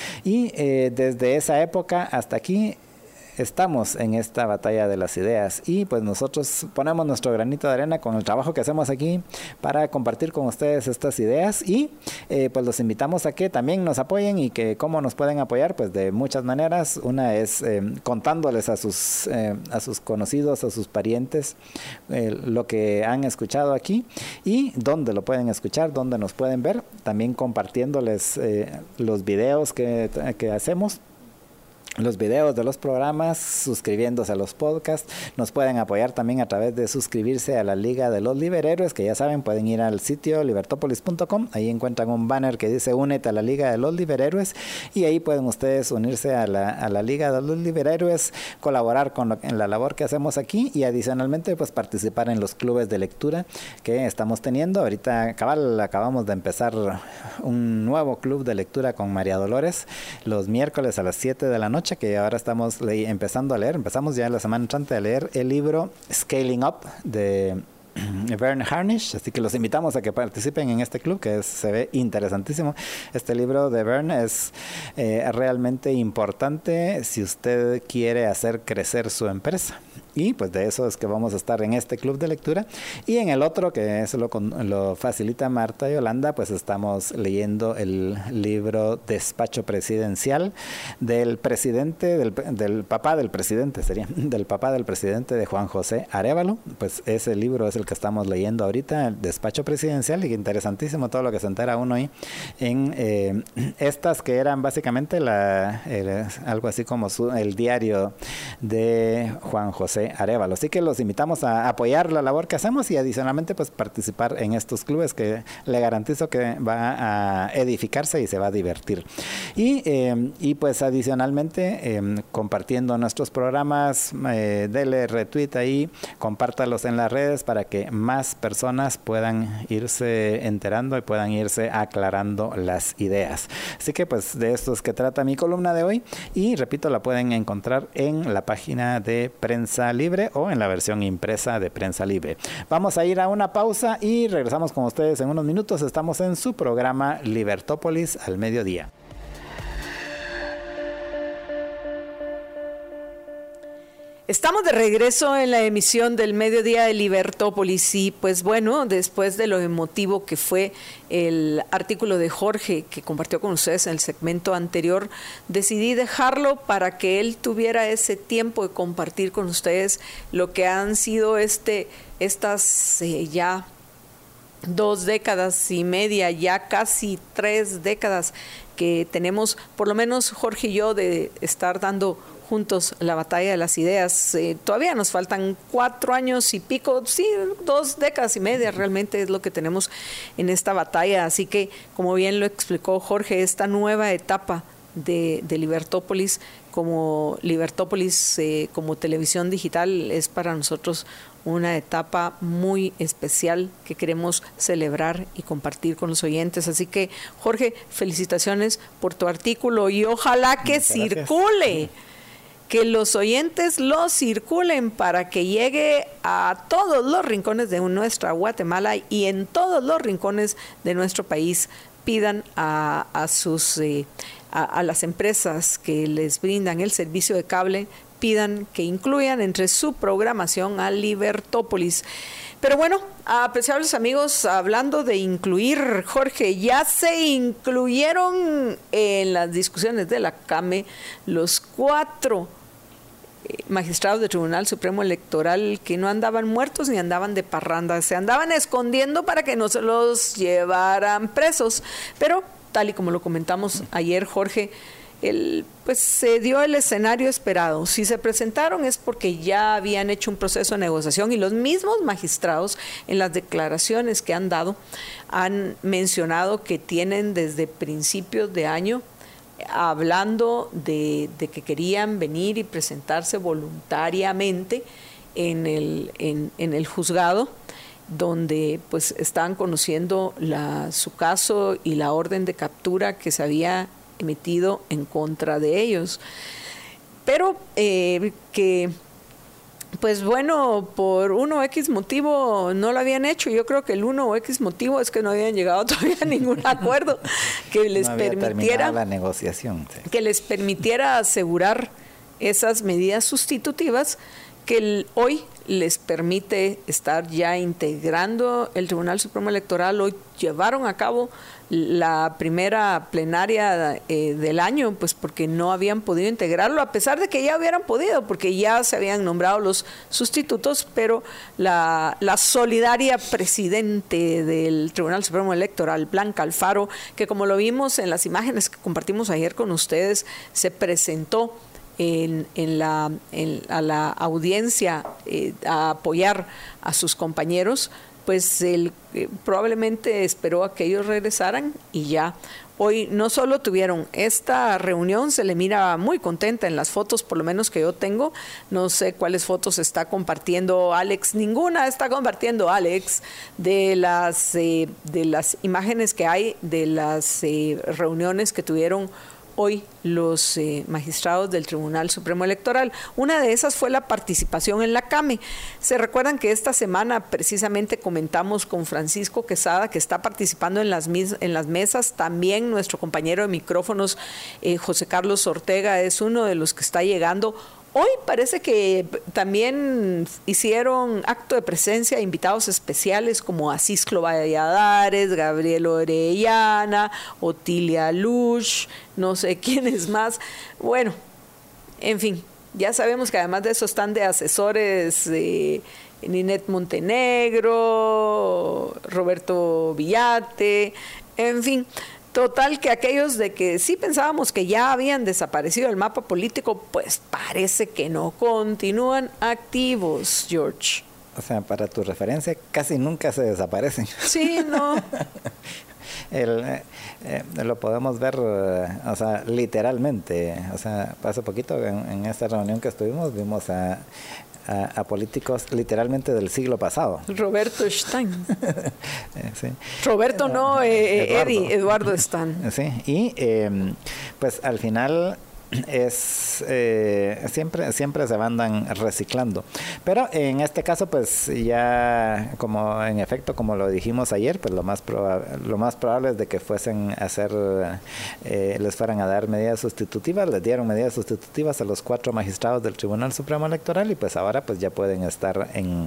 Y eh, desde esa época hasta aquí estamos en esta batalla de las ideas y pues nosotros ponemos nuestro granito de arena con el trabajo que hacemos aquí para compartir con ustedes estas ideas y eh, pues los invitamos a que también nos apoyen y que cómo nos pueden apoyar, pues de muchas maneras. Una es eh, contándoles a sus, eh, a sus conocidos, a sus parientes eh, lo que han escuchado aquí y dónde lo pueden escuchar, dónde nos pueden ver, también compartiéndoles eh, los videos que, que hacemos, los videos de los programas, suscribiéndose a los podcasts. Nos pueden apoyar también a través de suscribirse a la Liga de los Liberhéroes, que ya saben, pueden ir al sitio libertopolis punto com, ahí encuentran un banner que dice únete a la Liga de los Liberhéroes y ahí pueden ustedes unirse a la, a la Liga de los Liberhéroes, colaborar con lo, en la labor que hacemos aquí y adicionalmente pues participar en los clubes de lectura que estamos teniendo. Ahorita cabal acabamos de empezar un nuevo club de lectura con María Dolores los miércoles a las siete de la noche, que ahora estamos le- empezando a leer, empezamos ya la semana entrante a leer el libro Scaling Up de Verne Harnish, así que los invitamos a que participen en este club que es, se ve interesantísimo. Este libro de Verne es eh, realmente importante si usted quiere hacer crecer su empresa. Y pues de eso es que vamos a estar en este club de lectura. Y en el otro, que eso lo, lo facilita Marta y Yolanda, pues estamos leyendo el libro Despacho Presidencial del presidente, del, del papá del presidente, sería, del papá del presidente de Juan José Arévalo. Pues ese libro es el que estamos leyendo ahorita, el Despacho Presidencial, y interesantísimo todo lo que se entera uno ahí en eh, estas que eran básicamente la, el, algo así como su, el diario de Juan José Arévalo. Así que los invitamos a apoyar la labor que hacemos y adicionalmente pues participar en estos clubes que le garantizo que va a edificarse y se va a divertir. Y, eh, y pues adicionalmente eh, compartiendo nuestros programas, eh, dele retweet ahí, compártalos en las redes para que más personas puedan irse enterando y puedan irse aclarando las ideas. Así que pues de esto es que trata mi columna de hoy y repito, la pueden encontrar en la página de Prensa Libre o en la versión impresa de Prensa Libre. Vamos a ir a una pausa y regresamos con ustedes en unos minutos. Estamos en su programa Libertópolis al mediodía. Estamos de regreso en la emisión del mediodía de Libertópolis y pues bueno, después de lo emotivo que fue el artículo de Jorge que compartió con ustedes en el segmento anterior, decidí dejarlo para que él tuviera ese tiempo de compartir con ustedes lo que han sido este, estas eh, ya dos décadas y media, ya casi tres décadas que tenemos, por lo menos Jorge y yo, de estar dando juntos la batalla de las ideas. Eh, todavía nos faltan cuatro años y pico, sí, dos décadas y media realmente es lo que tenemos en esta batalla. Así que, como bien lo explicó Jorge, esta nueva etapa de, de Libertópolis, como Libertópolis, eh, como televisión digital, es para nosotros una etapa muy especial que queremos celebrar y compartir con los oyentes. Así que, Jorge, felicitaciones por tu artículo y ojalá que Muchas circule. Gracias. Que los oyentes lo circulen para que llegue a todos los rincones de nuestra Guatemala y en todos los rincones de nuestro país. Pidan a, a, sus, eh, a, a las empresas que les brindan el servicio de cable, pidan que incluyan entre su programación a Libertópolis. Pero bueno, apreciables amigos, hablando de incluir, Jorge, ya se incluyeron en las discusiones de la C A M E los cuatro eh, magistrados del Tribunal Supremo Electoral que no andaban muertos ni andaban de parranda, se andaban escondiendo para que no se los llevaran presos. Pero, tal y como lo comentamos ayer, Jorge, el, pues se dio el escenario esperado. Si se presentaron es porque ya habían hecho un proceso de negociación y los mismos magistrados en las declaraciones que han dado han mencionado que tienen desde principios de año hablando de, de que querían venir y presentarse voluntariamente en el, en, en el juzgado, donde pues estaban conociendo la, su caso y la orden de captura que se había emitido en contra de ellos. Pero eh, que pues bueno, por uno X motivo no lo habían hecho. Yo creo que el uno X motivo es que no habían llegado todavía a ningún acuerdo que les no había permitiera la negociación, sí. que les permitiera asegurar esas medidas sustitutivas que el, hoy les permite estar ya integrando el Tribunal Supremo Electoral. Hoy llevaron a cabo la primera plenaria eh, del año, pues porque no habían podido integrarlo, a pesar de que ya hubieran podido, porque ya se habían nombrado los sustitutos, pero la, la solidaria presidente del Tribunal Supremo Electoral, Blanca Alfaro, que como lo vimos en las imágenes que compartimos ayer con ustedes, se presentó En, en la, en, a la audiencia eh, a apoyar a sus compañeros, pues él eh, probablemente esperó a que ellos regresaran y ya. Hoy no solo tuvieron esta reunión, se le mira muy contenta en las fotos, por lo menos que yo tengo. No sé cuáles fotos está compartiendo Alex, ninguna está compartiendo Alex de las, eh, de las imágenes que hay de las eh, reuniones que tuvieron hoy los eh, magistrados del Tribunal Supremo Electoral. Una de esas fue la participación en la CAME. Se recuerdan que esta semana precisamente comentamos con Francisco Quesada, que está participando en las, mis, en las mesas. También nuestro compañero de micrófonos, eh, José Carlos Ortega, es uno de los que está llegando. Hoy parece que también hicieron acto de presencia invitados especiales como Asisclo Valladares, Gabriel Orellana, Otilia Lush, no sé quiénes más. Bueno, en fin, ya sabemos que además de eso están de asesores eh, Ninette Montenegro, Roberto Villate, en fin. Total, que aquellos de que sí pensábamos que ya habían desaparecido del mapa político, pues parece que no, continúan activos, George. O sea, para tu referencia, casi nunca se desaparecen. Sí, no. El, eh, eh, lo podemos ver, eh, o sea, literalmente. O sea, hace poquito en, en esta reunión que estuvimos, vimos a... A, a políticos literalmente del siglo pasado. Roberto Stein. Sí. Roberto no, eh, Eduardo. Eddie, Eduardo Stein. Sí, y eh, pues al final es eh, siempre siempre se andan reciclando, pero en este caso pues ya como en efecto como lo dijimos ayer, pues lo más proba- lo más probable es de que fuesen a hacer eh, les fueran a dar medidas sustitutivas. Les dieron medidas sustitutivas a los cuatro magistrados del Tribunal Supremo Electoral y pues ahora pues ya pueden estar en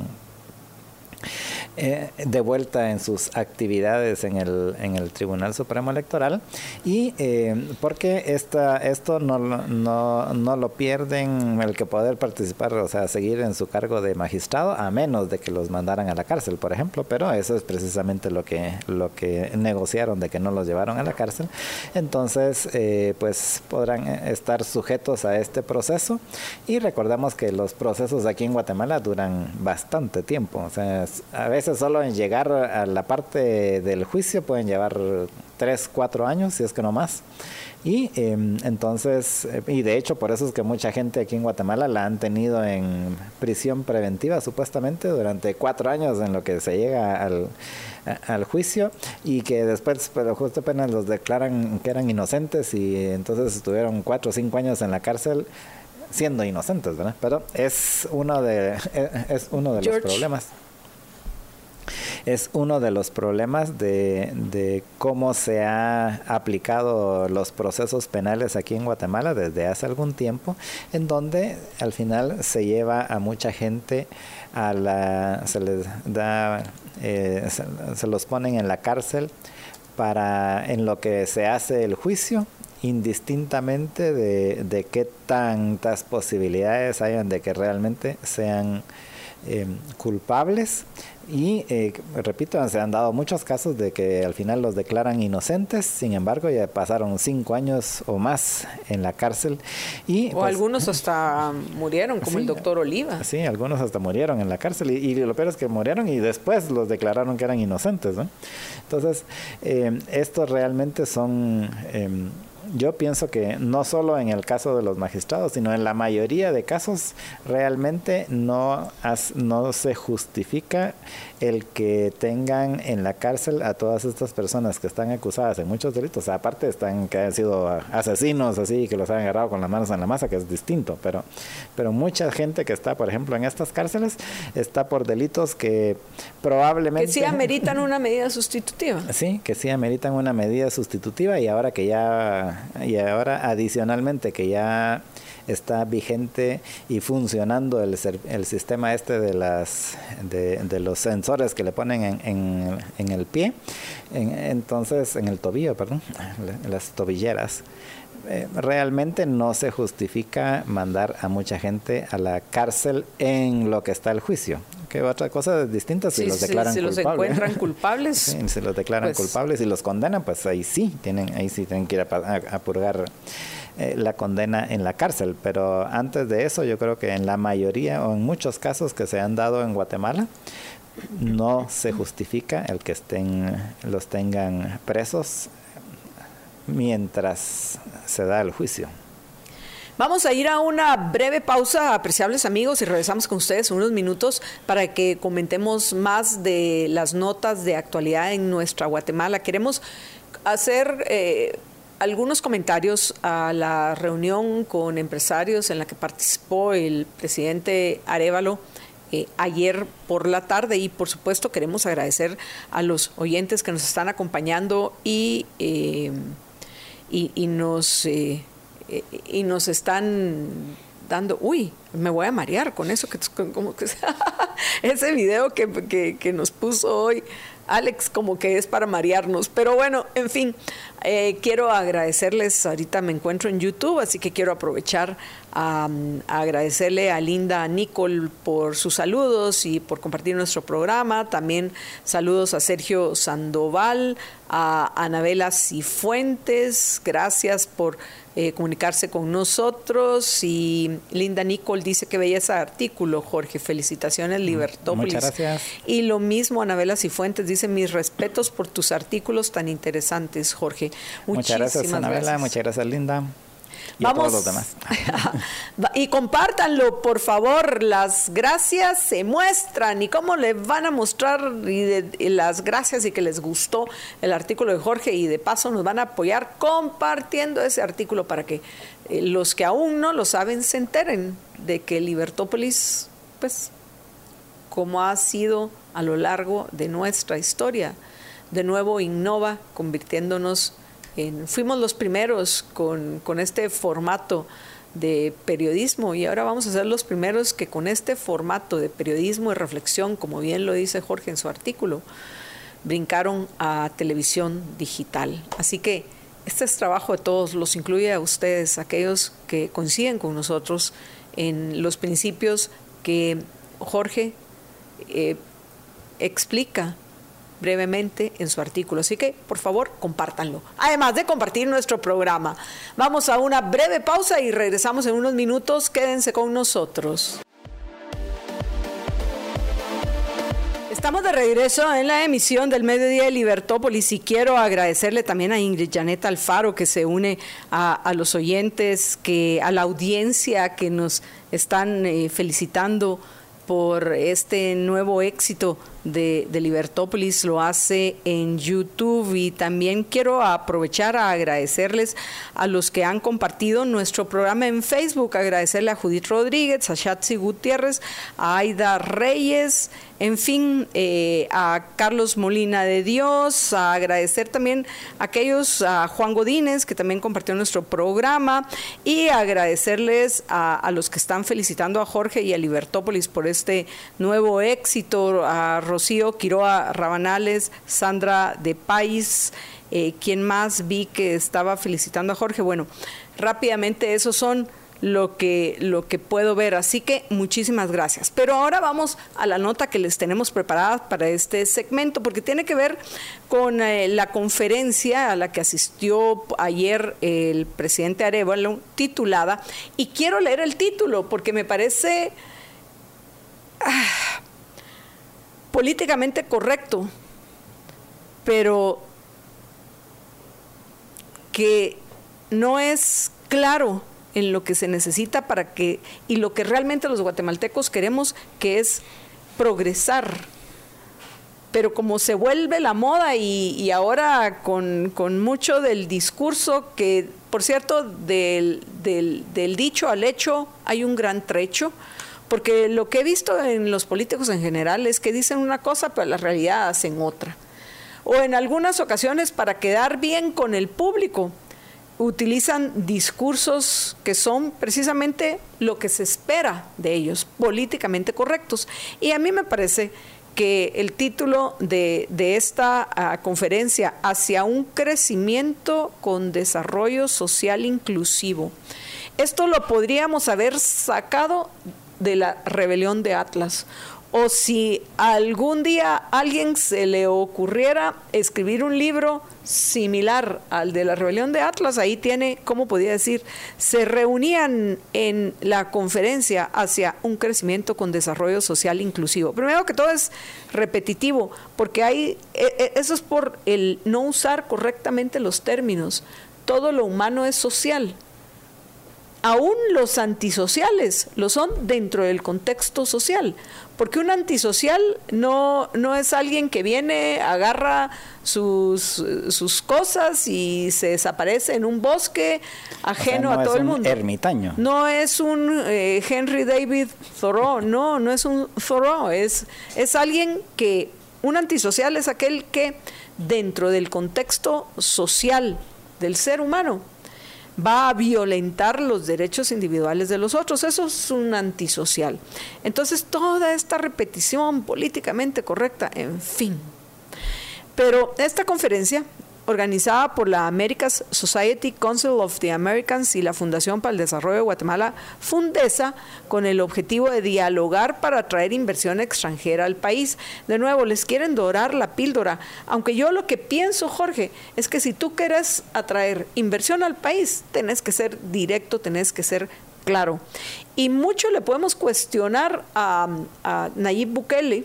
Eh, de vuelta en sus actividades en el en el Tribunal Supremo Electoral. Y eh, porque esta, esto no, no, no lo pierden el que poder participar, o sea, seguir en su cargo de magistrado, a menos de que los mandaran a la cárcel, por ejemplo, pero eso es precisamente lo que, lo que negociaron, de que no los llevaron a la cárcel. Entonces, eh, pues podrán estar sujetos a este proceso, y recordamos que los procesos aquí en Guatemala duran bastante tiempo, o sea, a veces solo en llegar a la parte del juicio pueden llevar tres, cuatro años, si es que no más. Y eh, entonces, eh, y de hecho por eso es que mucha gente aquí en Guatemala la han tenido en prisión preventiva supuestamente durante cuatro años en lo que se llega al, a, al juicio, y que después, pero justo apenas los declaran que eran inocentes, y entonces estuvieron cuatro o cinco años en la cárcel siendo inocentes, ¿verdad? Pero es uno de, es uno de los problemas. Es uno de los problemas de, de cómo se ha aplicado los procesos penales aquí en Guatemala desde hace algún tiempo, en donde al final se lleva a mucha gente a la, se les da, eh, se, se los ponen en la cárcel para en lo que se hace el juicio, indistintamente de, de qué tantas posibilidades hayan de que realmente sean eh, culpables. Y, eh, repito, se han dado muchos casos de que al final los declaran inocentes, sin embargo ya pasaron cinco años o más en la cárcel. Y, o pues, algunos hasta murieron, como sí, el doctor Oliva. Sí, algunos hasta murieron en la cárcel y, y lo peor es que murieron y después los declararon que eran inocentes, ¿no? Entonces, eh, estos realmente son... Eh, yo pienso que no solo en el caso de los magistrados, sino en la mayoría de casos realmente no, has, no se justifica el que tengan en la cárcel a todas estas personas que están acusadas en muchos delitos. O sea, aparte están que han sido asesinos así, que los han agarrado con las manos en la masa, que es distinto, pero, pero mucha gente que está, por ejemplo, en estas cárceles está por delitos que probablemente... Que sí ameritan una medida sustitutiva. Sí, que sí ameritan una medida sustitutiva y ahora que ya... y ahora adicionalmente que ya está vigente y funcionando el, el sistema este de las de, de los sensores que le ponen en, en, en el pie, en, entonces en el tobillo, perdón, las tobilleras. Eh, realmente no se justifica mandar a mucha gente a la cárcel en lo que está el juicio. Que otra cosa distinta si sí, los sí, declaran si culpables. Si los encuentran culpables. Sí, si los declaran pues, culpables y los condenan, pues ahí sí tienen, ahí sí tienen que ir a, a, a purgar eh, la condena en la cárcel. Pero antes de eso, yo creo que en la mayoría o en muchos casos que se han dado en Guatemala, no se justifica el que estén los tengan presos mientras se da el juicio. Vamos a ir a una breve pausa, apreciables amigos, y regresamos con ustedes en unos minutos para que comentemos más de las notas de actualidad en nuestra Guatemala. Queremos hacer eh, algunos comentarios a la reunión con empresarios en la que participó el presidente Arévalo eh, ayer por la tarde, y por supuesto queremos agradecer a los oyentes que nos están acompañando y, eh, y, y nos... Eh, y nos están dando, uy, me voy a marear con eso, que como que ese video que, que, que nos puso hoy Alex como que es para marearnos, pero bueno, en fin, eh, quiero agradecerles, ahorita me encuentro en YouTube, así que quiero aprovechar a, a agradecerle a Linda Nicole por sus saludos y por compartir nuestro programa, también saludos a Sergio Sandoval, a Anabela Cifuentes, gracias por eh, comunicarse con nosotros, y Linda Nicole dice que belleza artículo, Jorge, felicitaciones Libertópolis. Muchas gracias. Y lo mismo Anabela Cifuentes dice, mis respetos por tus artículos tan interesantes, Jorge. Muchas gracias, Anabela, gracias. Muchas gracias, Linda. Y Vamos, a todos los demás. Y compártanlo, por favor. Las gracias se muestran. ¿Y cómo le van a mostrar y de, y las gracias y que les gustó el artículo de Jorge? Y de paso nos van a apoyar compartiendo ese artículo para que eh, los que aún no lo saben se enteren de que Libertópolis, pues, como ha sido a lo largo de nuestra historia, de nuevo innova, convirtiéndonos en, fuimos los primeros con, con este formato de periodismo, y ahora vamos a ser los primeros que con este formato de periodismo y reflexión, como bien lo dice Jorge en su artículo, brincaron a televisión digital. Así que este es trabajo de todos, los incluye a ustedes, aquellos que coinciden con nosotros en los principios que Jorge eh, explica brevemente en su artículo. Así que, por favor, compártanlo. Además de compartir nuestro programa. Vamos a una breve pausa y regresamos en unos minutos. Quédense con nosotros. Estamos de regreso en la emisión del Mediodía de Libertópolis, y quiero agradecerle también a Ingrid Janet Alfaro, que se une a, a los oyentes, que a la audiencia que nos están eh, felicitando por este nuevo éxito de, de Libertópolis, lo hace en YouTube. Y también quiero aprovechar a agradecerles a los que han compartido nuestro programa en Facebook, agradecerle a Judith Rodríguez, a Shatsi Gutiérrez, a Aida Reyes, en fin, eh, a Carlos Molina de Dios, a agradecer también a aquellos, a Juan Godínez, que también compartió nuestro programa, y agradecerles a, a los que están felicitando a Jorge y a Libertópolis por este nuevo éxito, a Rocío Quiroa Rabanales, Sandra de País, eh, quien más vi que estaba felicitando a Jorge. Bueno, rápidamente esos son lo que, lo que puedo ver. Así que muchísimas gracias. Pero ahora vamos a la nota que les tenemos preparada para este segmento, porque tiene que ver con eh, la conferencia a la que asistió ayer el presidente Arévalo, titulada, y quiero leer el título porque me parece ah, políticamente correcto, pero que no es claro en lo que se necesita para que, y lo que realmente los guatemaltecos queremos, que es progresar. Pero como se vuelve la moda y, y ahora con, con mucho del discurso, que por cierto, del, del, del dicho al hecho hay un gran trecho, porque lo que he visto en los políticos en general es que dicen una cosa, pero la realidad hacen otra. O en algunas ocasiones, para quedar bien con el público, utilizan discursos que son precisamente lo que se espera de ellos, políticamente correctos. Y a mí me parece que el título de, de esta uh, conferencia, Hacia un crecimiento con desarrollo social inclusivo, esto lo podríamos haber sacado de la rebelión de Atlas. O si algún día a alguien se le ocurriera escribir un libro similar al de la rebelión de Atlas, ahí tiene, ¿cómo podía decir? Se reunían en la conferencia hacia un crecimiento con desarrollo social inclusivo. Primero que todo es repetitivo, porque hay, eso es por el no usar correctamente los términos. Todo lo humano es social. Aún los antisociales lo son dentro del contexto social, porque un antisocial no, no es alguien que viene, agarra sus, sus cosas y se desaparece en un bosque ajeno, o sea, no a todo el mundo. Ermitaño. No es un eh, Henry David Thoreau, no, no es un Thoreau, es, es alguien que, un antisocial es aquel que dentro del contexto social del ser humano va a violentar los derechos individuales de los otros. Eso es un antisocial. Entonces, toda esta repetición políticamente correcta, en fin. Pero esta conferencia, organizada por la America's Society Council of the Americans y la Fundación para el Desarrollo de Guatemala, Fundesa, con el objetivo de dialogar para atraer inversión extranjera al país. De nuevo, les quieren dorar la píldora, aunque yo lo que pienso, Jorge, es que si tú quieres atraer inversión al país, tenés que ser directo, tenés que ser claro. Y mucho le podemos cuestionar a, a Nayib Bukele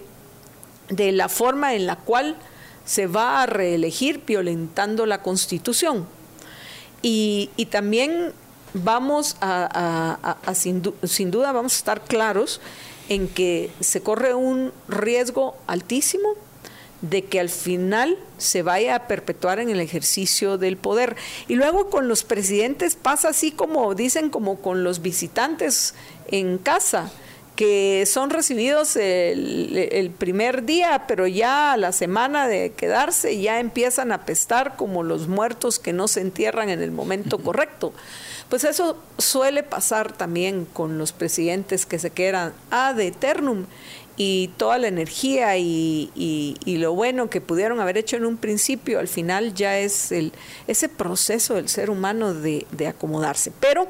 de la forma en la cual se va a reelegir violentando la Constitución. Y, y también vamos a, a, a, a sin, du, sin duda vamos a estar claros en que se corre un riesgo altísimo de que al final se vaya a perpetuar en el ejercicio del poder. Y luego con los presidentes pasa así como dicen, como con los visitantes en casa, que son recibidos el, el primer día, pero ya a la semana de quedarse ya empiezan a apestar como los muertos que no se entierran en el momento correcto. Pues eso suele pasar también con los presidentes que se quedan ad eternum, y toda la energía y, y, y lo bueno que pudieron haber hecho en un principio, al final ya es el, ese proceso del ser humano de, de acomodarse. Pero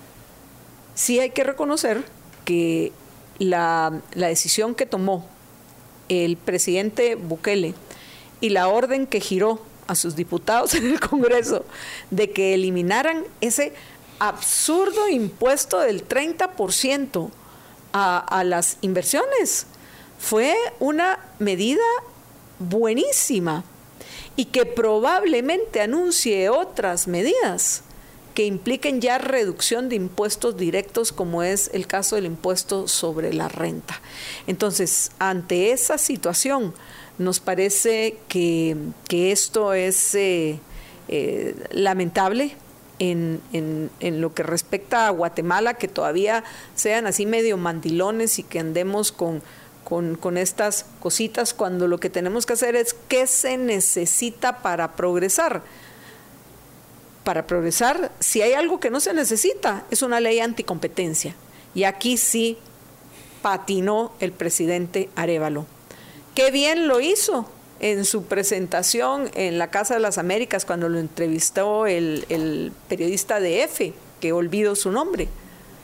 sí hay que reconocer que La, la decisión que tomó el presidente Bukele y la orden que giró a sus diputados en el Congreso de que eliminaran ese absurdo impuesto del treinta por ciento a, a las inversiones fue una medida buenísima y que probablemente anuncie otras medidas que impliquen ya reducción de impuestos directos, como es el caso del impuesto sobre la renta. Entonces, ante esa situación, nos parece que, que esto es eh, eh, lamentable en, en, en lo que respecta a Guatemala, que todavía sean así medio mandilones y que andemos con, con, con estas cositas, cuando lo que tenemos que hacer es qué se necesita para progresar. Para progresar, si hay algo que no se necesita, es una ley anticompetencia. Y aquí sí patinó el presidente Arévalo. Qué bien lo hizo en su presentación en la Casa de las Américas, cuando lo entrevistó el, el periodista de F, que olvido su nombre.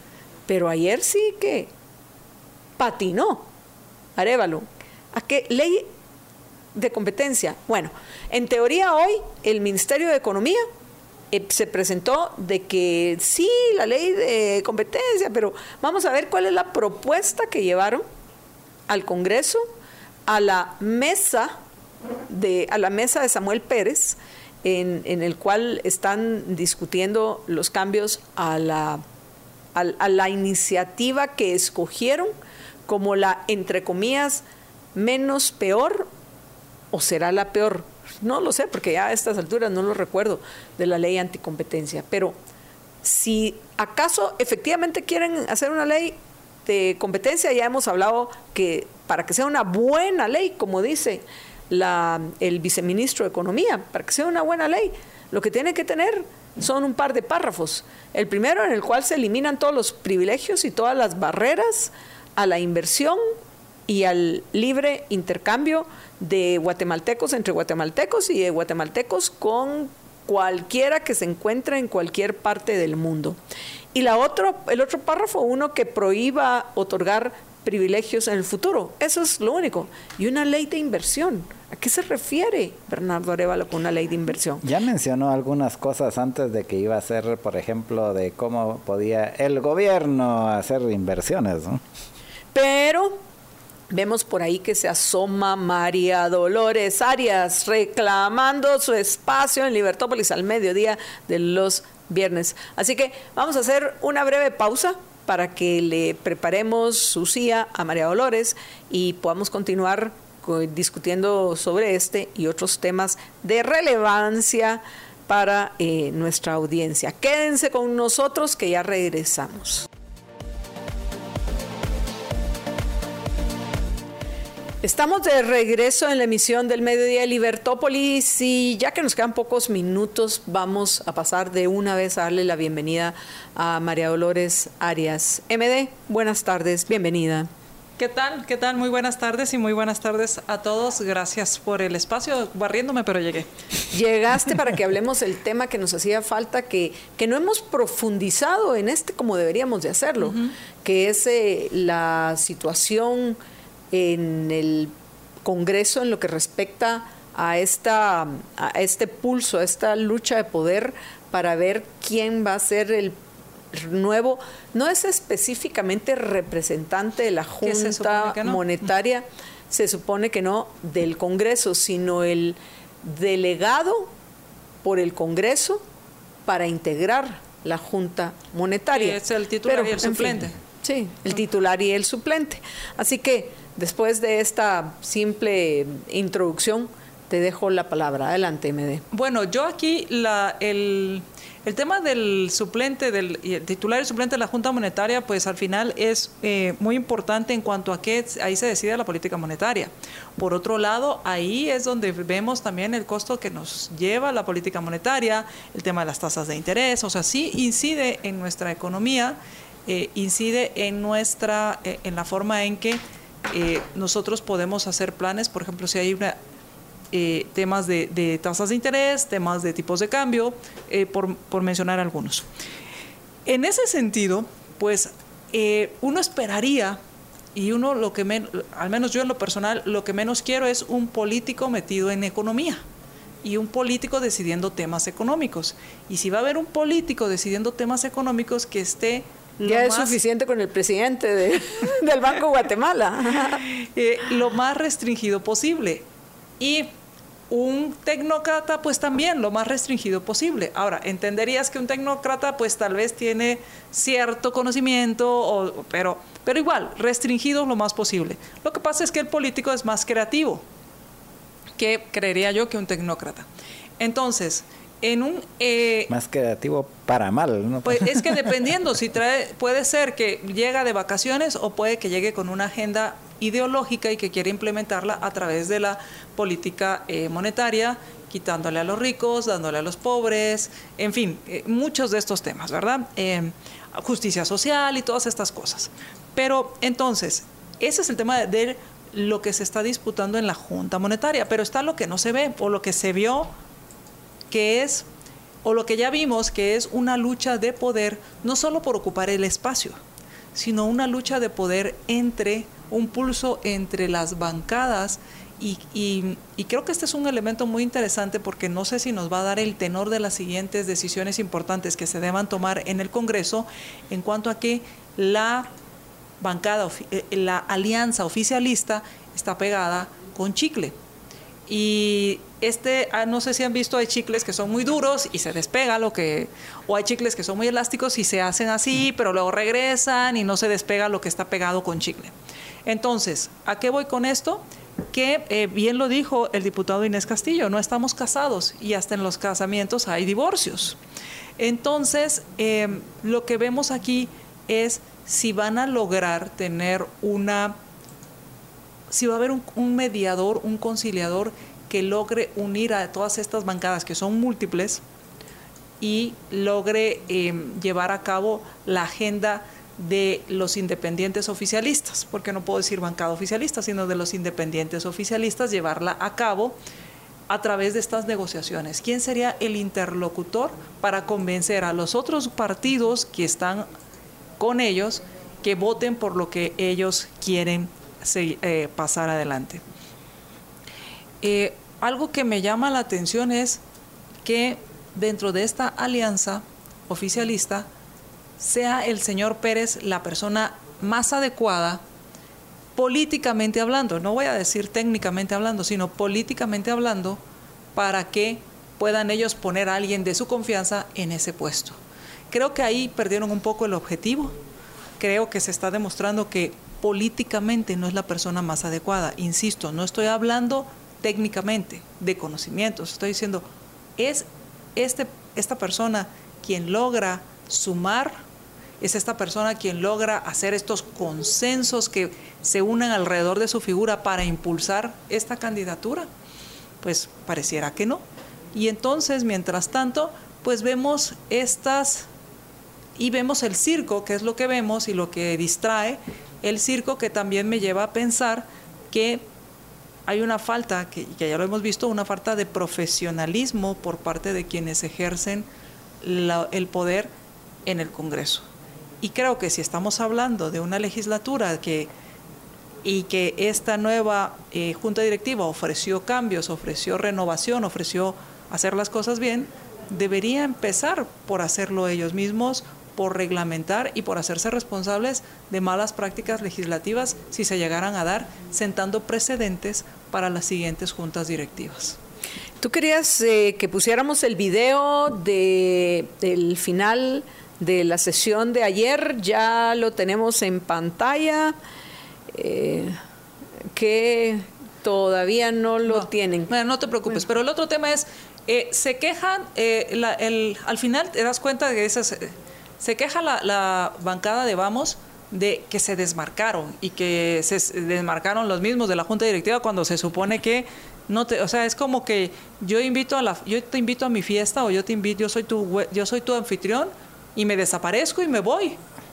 Pero ayer sí que patinó Arévalo. ¿A qué ley de competencia? Bueno, en teoría hoy el Ministerio de Economía eh, se presentó de que sí, la ley de competencia, pero vamos a ver cuál es la propuesta que llevaron al Congreso, a la mesa de, a la mesa de Samuel Pérez, en, en el cual están discutiendo los cambios a la A, a la iniciativa que escogieron como la, entre comillas, menos peor, o será la peor, no lo sé, porque ya a estas alturas no lo recuerdo, de la ley anticompetencia. Pero si acaso efectivamente quieren hacer una ley de competencia, ya hemos hablado que para que sea una buena ley, como dice la, el viceministro de Economía, para que sea una buena ley, lo que tiene que tener son un par de párrafos. El primero, en el cual se eliminan todos los privilegios y todas las barreras a la inversión y al libre intercambio de guatemaltecos entre guatemaltecos y de guatemaltecos con cualquiera que se encuentre en cualquier parte del mundo. Y la otro, el otro párrafo, uno que prohíba otorgar privilegios en el futuro. Eso es lo único. Y una ley de inversión. ¿A qué se refiere Bernardo Arévalo con una ley de inversión? Ya mencionó algunas cosas antes de que iba a ser, por ejemplo, de cómo podía el gobierno hacer inversiones, ¿no? Pero vemos por ahí que se asoma María Dolores Arias reclamando su espacio en Libertópolis al mediodía de los viernes. Así que vamos a hacer una breve pausa para que le preparemos su silla a María Dolores y podamos continuar discutiendo sobre este y otros temas de relevancia para eh, nuestra audiencia. Quédense con nosotros que ya regresamos. Estamos de regreso en la emisión del Mediodía de Libertópolis y ya que nos quedan pocos minutos, vamos a pasar de una vez a darle la bienvenida a María Dolores Arias. M D, buenas tardes, bienvenida. ¿Qué tal? ¿Qué tal? Muy buenas tardes y muy buenas tardes a todos. Gracias por el espacio, barriéndome, pero llegué. Llegaste para que hablemos el tema que nos hacía falta, que, que no hemos profundizado en este como deberíamos de hacerlo, uh-huh. que es eh, la situación en el Congreso en lo que respecta a, esta, a este pulso, a esta lucha de poder para ver quién va a ser el nuevo, no es específicamente representante de la Junta no? Monetaria, se supone que no, del Congreso, sino el delegado por el Congreso para integrar la Junta Monetaria. Sí, es el titular Pero, y el suplente. Fin, sí, el titular y el suplente. Así que después de esta simple introducción, te dejo la palabra. Adelante, M D. Bueno, yo aquí la, el, el tema del suplente, del el titular y suplente de la Junta Monetaria, pues al final es eh, muy importante en cuanto a que ahí se decide la política monetaria. Por otro lado, ahí es donde vemos también el costo que nos lleva la política monetaria, el tema de las tasas de interés, o sea, sí incide en nuestra economía, eh, incide en nuestra, eh, en la forma en que eh, nosotros podemos hacer planes, por ejemplo, si hay una Eh, temas de, de tasas de interés, temas de tipos de cambio, eh, por, por mencionar algunos. En ese sentido, pues eh, uno esperaría, y uno lo que men- al menos yo en lo personal, lo que menos quiero es un político metido en economía y un político decidiendo temas económicos. Y si va a haber un político decidiendo temas económicos que esté Lo ya es más, suficiente con el presidente de, del Banco Guatemala. eh, lo más restringido posible. Y un tecnócrata, pues también lo más restringido posible. Ahora, entenderías que un tecnócrata, pues tal vez tiene cierto conocimiento, o, pero, pero igual, restringido lo más posible. Lo que pasa es que el político es más creativo que, creería yo, que un tecnócrata. Entonces, en un... Eh, más creativo para mal, ¿no? Pues es que dependiendo, si trae, puede ser que llega de vacaciones o puede que llegue con una agenda ideológica y que quiere implementarla a través de la política eh, monetaria, quitándole a los ricos, dándole a los pobres, en fin, eh, muchos de estos temas, ¿verdad? Eh, justicia social y todas estas cosas. Pero entonces, ese es el tema de, de lo que se está disputando en la Junta Monetaria, pero está lo que no se ve o lo que se vio que es, o lo que ya vimos, que es una lucha de poder, no solo por ocupar el espacio, sino una lucha de poder entre, un pulso entre las bancadas. Y, y, y creo que este es un elemento muy interesante porque no sé si nos va a dar el tenor de las siguientes decisiones importantes que se deban tomar en el Congreso en cuanto a que la bancada, la alianza oficialista está pegada con chicle. Y este, no sé si han visto, hay chicles que son muy duros y se despega lo que, o hay chicles que son muy elásticos y se hacen así, pero luego regresan y no se despega lo que está pegado con chicle. Entonces, ¿a qué voy con esto? Que eh, bien lo dijo el diputado Inés Castillo, no estamos casados y hasta en los casamientos hay divorcios. Entonces, eh, lo que vemos aquí es si van a lograr tener una, si va a haber un, un mediador, un conciliador que logre unir a todas estas bancadas que son múltiples y logre eh, llevar a cabo la agenda de los independientes oficialistas, porque no puedo decir bancada oficialista, sino de los independientes oficialistas, llevarla a cabo a través de estas negociaciones. ¿Quién sería el interlocutor para convencer a los otros partidos que están con ellos que voten por lo que ellos quieren eh, pasar adelante? Eh, algo que me llama la atención es que dentro de esta alianza oficialista sea el señor Pérez la persona más adecuada políticamente hablando, no voy a decir técnicamente hablando, sino políticamente hablando, para que puedan ellos poner a alguien de su confianza en ese puesto. Creo que ahí perdieron un poco el objetivo. Creo que se está demostrando que políticamente no es la persona más adecuada. Insisto, no estoy hablando técnicamente de conocimientos, estoy diciendo, es este, esta persona quien logra sumar, es esta persona quien logra hacer estos consensos que se unan alrededor de su figura para impulsar esta candidatura. Pues pareciera que no. Y entonces, mientras tanto, pues vemos estas, y vemos el circo, que es lo que vemos y lo que distrae, el circo que también me lleva a pensar que hay una falta, que, que ya lo hemos visto, una falta de profesionalismo por parte de quienes ejercen la, el poder en el Congreso. Y creo que si estamos hablando de una legislatura que, y que esta nueva eh, Junta Directiva ofreció cambios, ofreció renovación, ofreció hacer las cosas bien, debería empezar por hacerlo ellos mismos, por reglamentar y por hacerse responsables de malas prácticas legislativas si se llegaran a dar, sentando precedentes para las siguientes juntas directivas. Tú querías eh, que pusiéramos el video de, del final de la sesión de ayer, ya lo tenemos en pantalla, eh, que todavía no lo no, tienen. Bueno, no te preocupes, bueno. Pero el otro tema es, eh, se quejan, eh, la, el, al final te das cuenta de que esas, eh, se queja la, la bancada de Vamos de que se desmarcaron y que se desmarcaron los mismos de la Junta Directiva cuando se supone que no te, o sea, es como que yo invito a la, yo te invito a mi fiesta o yo te invito, yo soy tu, yo soy tu anfitrión y me desaparezco y me voy.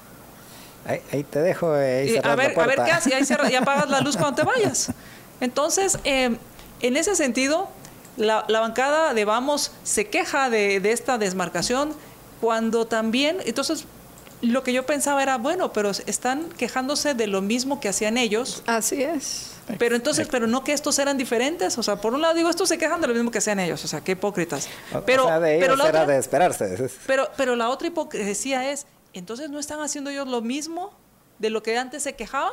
Ahí, ahí te dejo. Ahí y a ver, a ver qué haces, y ahí cierra, y apagas la luz cuando te vayas. Entonces, eh, en ese sentido, la, la bancada de Vamos se queja de, de esta desmarcación cuando también, entonces, lo que yo pensaba era, bueno, pero están quejándose de lo mismo que hacían ellos. Así es. Pero entonces, pero no que estos eran diferentes, o sea, por un lado digo, estos se quejan de lo mismo que hacían ellos, o sea, qué hipócritas. Pero, o sea, de ellos pero la era otra, de esperarse. Pero, pero la otra hipocresía es, entonces no están haciendo ellos lo mismo de lo que antes se quejaban.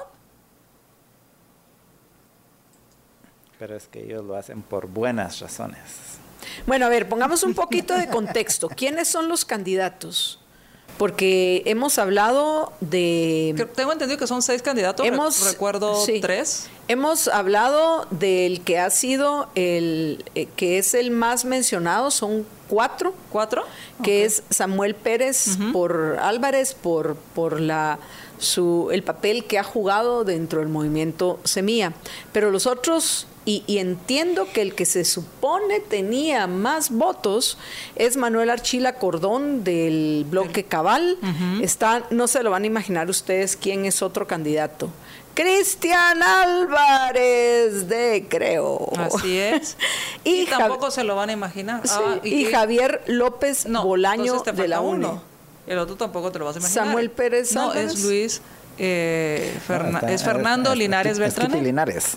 Pero es que ellos lo hacen por buenas razones. Bueno, a ver, pongamos un poquito de contexto. ¿Quiénes son los candidatos? Porque hemos hablado de... Que tengo entendido que son seis candidatos, hemos, recuerdo sí, tres. Hemos hablado del que ha sido el, eh, que es el más mencionado, son cuatro. ¿Cuatro? Que okay. es Samuel Pérez uh-huh. por Álvarez, por, por la, su, el papel que ha jugado dentro del movimiento Semilla. Pero los otros... Y, y entiendo que el que se supone tenía más votos es Manuel Archila Cordón del bloque Cabal. Uh-huh. Está, no se lo van a imaginar ustedes quién es otro candidato. Cristian Álvarez de Creo. Así es. y, y tampoco Jav- se lo van a imaginar. Sí, ah, y, y Javier López no, Bolaño de la U N E. el otro tampoco te lo vas a imaginar. Samuel Pérez No, Álvarez. es Luis, eh, Ferna- No, está- es Fernando es- es- Linares es Beltrán. Kitty Linares.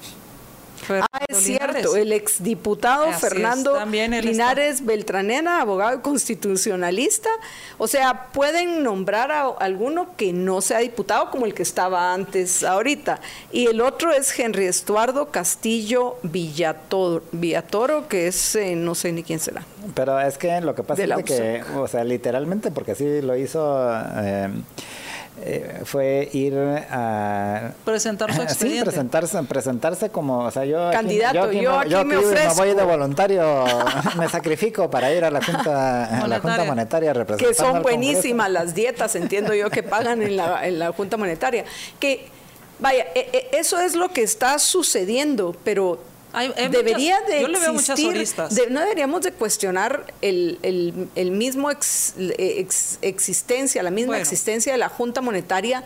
Ah, es cierto, el exdiputado Así es, Fernando también él Linares Beltranena, abogado constitucionalista. O sea, pueden nombrar a alguno que no sea diputado como el que estaba antes ahorita. Y el otro es Henry Estuardo Castillo Villatoro, Villatoro, que es, eh, no sé ni quién será. Pero es que lo que pasa De la es de que, o sea, literalmente, porque así lo hizo, eh, eh, fue ir a... Presentar su Sí, expediente. presentarse, presentarse como, o sea, yo... Candidato, aquí, yo aquí me ofrezco. voy de voluntario, me sacrifico para ir a la Junta, a la Junta Monetaria. Monetaria representando Que son al buenísimas Congreso. las dietas, entiendo yo, que pagan en la, en la Junta Monetaria. Que, vaya, e- e- eso es lo que está sucediendo, pero Hay- hay debería muchas- de yo le veo muchas existir, aristas. de- no deberíamos de cuestionar el, el- el mismo ex- ex- existencia, la misma Bueno. existencia de la Junta Monetaria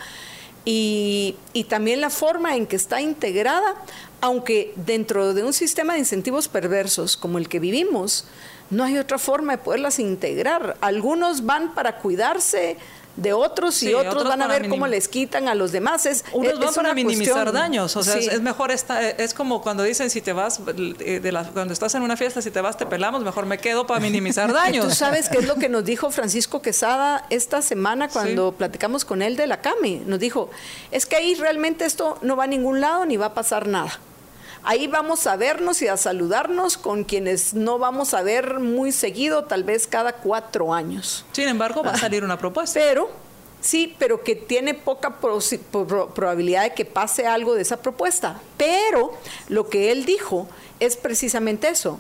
y, y también la forma en que está integrada, aunque dentro de un sistema de incentivos perversos como el que vivimos, no hay otra forma de poderlas integrar. Algunos van para cuidarse de otros y Sí, otros, otros van a para ver cómo minim- les quitan a los demás. Es, Unos es- van es para una minimizar cuestión- daños, o sea, sí. es, es mejor esta, es como cuando dicen si te vas eh, de la, cuando estás en una fiesta, si te vas te pelamos, mejor me quedo para minimizar Tú daños. sabes qué es lo que nos dijo Francisco Quesada esta semana cuando platicamos con él de la CAME. Nos dijo, es que ahí realmente esto no va a ningún lado ni va a pasar nada. Ahí vamos a vernos y a saludarnos con quienes no vamos a ver muy seguido, tal vez cada cuatro años. Sin embargo, va a salir una propuesta. Pero, sí, pero que tiene poca prosi- pro- probabilidad de que pase algo de esa propuesta. Pero lo que él dijo es precisamente eso.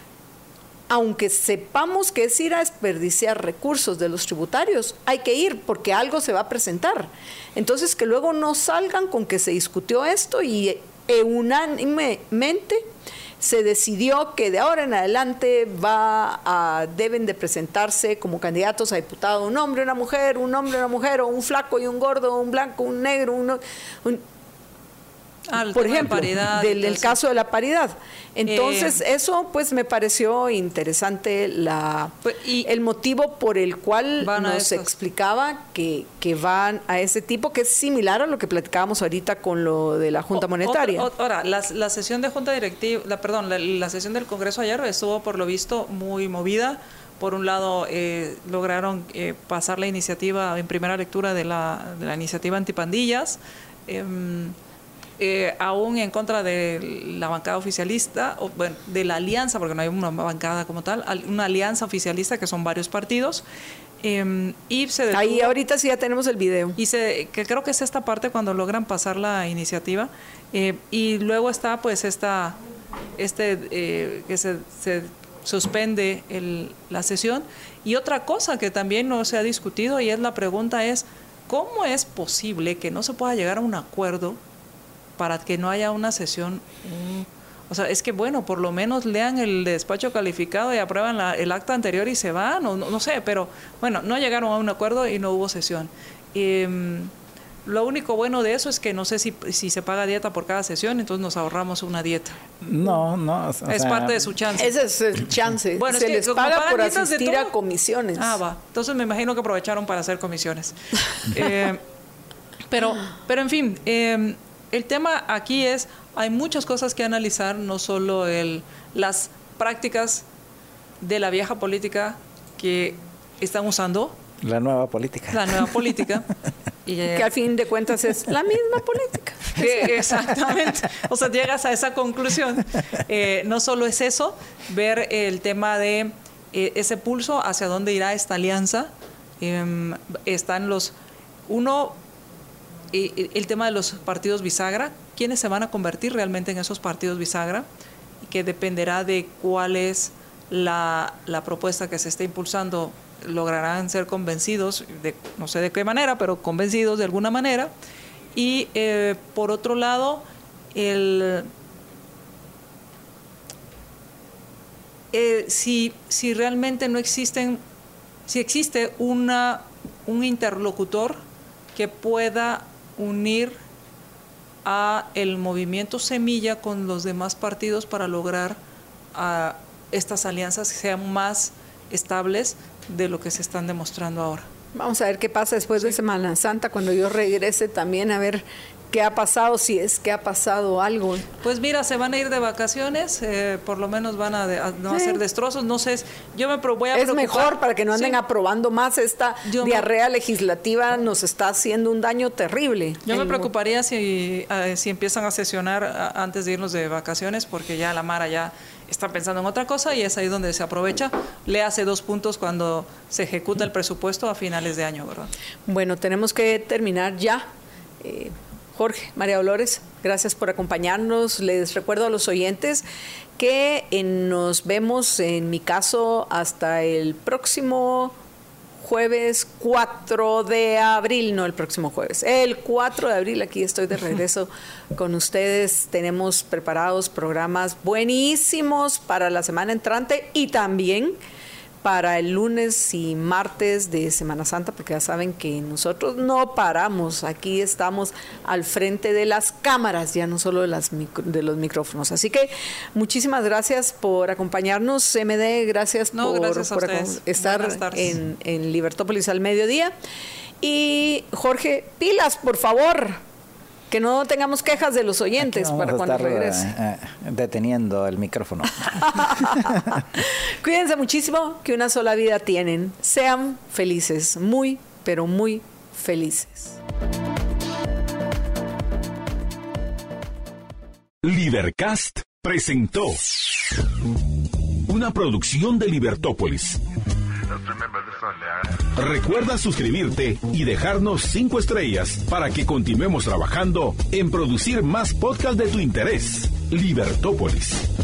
Aunque sepamos que es ir a desperdiciar recursos de los tributarios, hay que ir porque algo se va a presentar. Entonces, que luego no salgan con que se discutió esto y eh, unánimemente se decidió que de ahora en adelante va a, deben de presentarse como candidatos a diputado un hombre, una mujer, un hombre, una mujer, o un flaco y un gordo, un blanco, un negro, uno, un, Ah, el por tema de ejemplo, paridad, del el entonces. caso de la paridad. Entonces, Eh, eso pues me pareció interesante la Pues, y- el motivo por el cual Van a nos esas. explicaba que, que van a ese tipo, que es similar a lo que platicábamos ahorita con lo de la Junta O- Monetaria. otra- Ahora, la, la sesión de Junta Directiva, la, perdón, la, la sesión del Congreso ayer estuvo por lo visto muy movida. Por un lado, eh, lograron eh, pasar la iniciativa en primera lectura de la, de la iniciativa antipandillas. em, Eh, aún en contra de la bancada oficialista, o, bueno, de la alianza, porque no hay una bancada como tal, al- una alianza oficialista que son varios partidos, eh, y se detuvo- Ahí ahorita sí ya tenemos el video. y se, que creo que es esta parte cuando logran pasar la iniciativa, eh, y luego está pues esta, este, eh, que se, se suspende el, la sesión, y otra cosa que también no se ha discutido, y es la pregunta es, ¿cómo es posible que no se pueda llegar a un acuerdo para que no haya una sesión? un- o sea, es que bueno, por lo menos lean el despacho calificado y aprueban la- el acta anterior y se van, o no, no sé, pero bueno, no llegaron a un acuerdo y no hubo sesión. Em, lo único bueno de eso es que no sé si, si se paga dieta por cada sesión, entonces nos ahorramos una dieta. No, no. o es sea, parte de su chance. Ese es el chance. Bueno, es se que les como paga pagan por dietas de asistir a todo. comisiones. Ah, va. Entonces me imagino que aprovecharon para hacer comisiones. Eh, pero, pero en fin, eh, el tema aquí es, hay muchas cosas que analizar, no solo el, las prácticas de la vieja política que están usando, La nueva política. la nueva política. Y, eh, Que al fin de cuentas es la misma política. que exactamente. O sea, llegas a esa conclusión. Eh, no solo es eso, ver el tema de eh, ese pulso hacia dónde irá esta alianza. Eh, están los... Uno, eh, el tema de los partidos bisagra. ¿Quiénes se van a convertir realmente en esos partidos bisagra? Que dependerá de cuál es la, la propuesta que se esté impulsando. Lograrán ser convencidos, de, no sé de qué manera, pero convencidos de alguna manera. Y eh, por otro lado, el, eh, si, si realmente no existen, si existe una, un interlocutor que pueda unir a el movimiento Semilla con los demás partidos para lograr uh, estas alianzas que sean más estables de lo que se están demostrando ahora. Vamos a ver qué pasa después sí. de Semana Santa, cuando yo regrese también, a ver qué ha pasado, si es que ha pasado algo. Pues mira, se van a ir de vacaciones, eh, por lo menos van a, de, a no sí. hacer destrozos, no sé, yo me voy a Es preocupar. mejor para que no anden sí. aprobando más esta yo diarrea me... legislativa, nos está haciendo un daño terrible. Yo me preocuparía si, uh, si empiezan a sesionar uh, antes de irnos de vacaciones, porque ya la Mara ya está pensando en otra cosa y es ahí donde se aprovecha. Le hace dos puntos cuando se ejecuta el presupuesto a finales de año, ¿verdad? Bueno, tenemos que terminar ya. Eh, Jorge, María Dolores, gracias por acompañarnos. Les recuerdo a los oyentes que eh, nos vemos, en mi caso, hasta el próximo jueves cuatro de abril, no el próximo jueves, el cuatro de abril, aquí estoy de regreso con ustedes. Tenemos preparados programas buenísimos para la semana entrante y también para el lunes y martes de Semana Santa, porque ya saben que nosotros no paramos, aquí estamos al frente de las cámaras, ya no solo de, las micro, de los micrófonos. Así que muchísimas gracias por acompañarnos, M D, gracias no, por, gracias por estar en, en Libertópolis al mediodía. Y Jorge, pilas, por favor, que no tengamos quejas de los oyentes para cuando estar, regrese. Eh, deteniendo el micrófono. Cuídense muchísimo, que una sola vida tienen. Sean felices, muy, pero muy felices. Libercast presentó una producción de Libertópolis. Recuerda suscribirte y dejarnos cinco estrellas para que continuemos trabajando en producir más podcasts de tu interés. Libertópolis.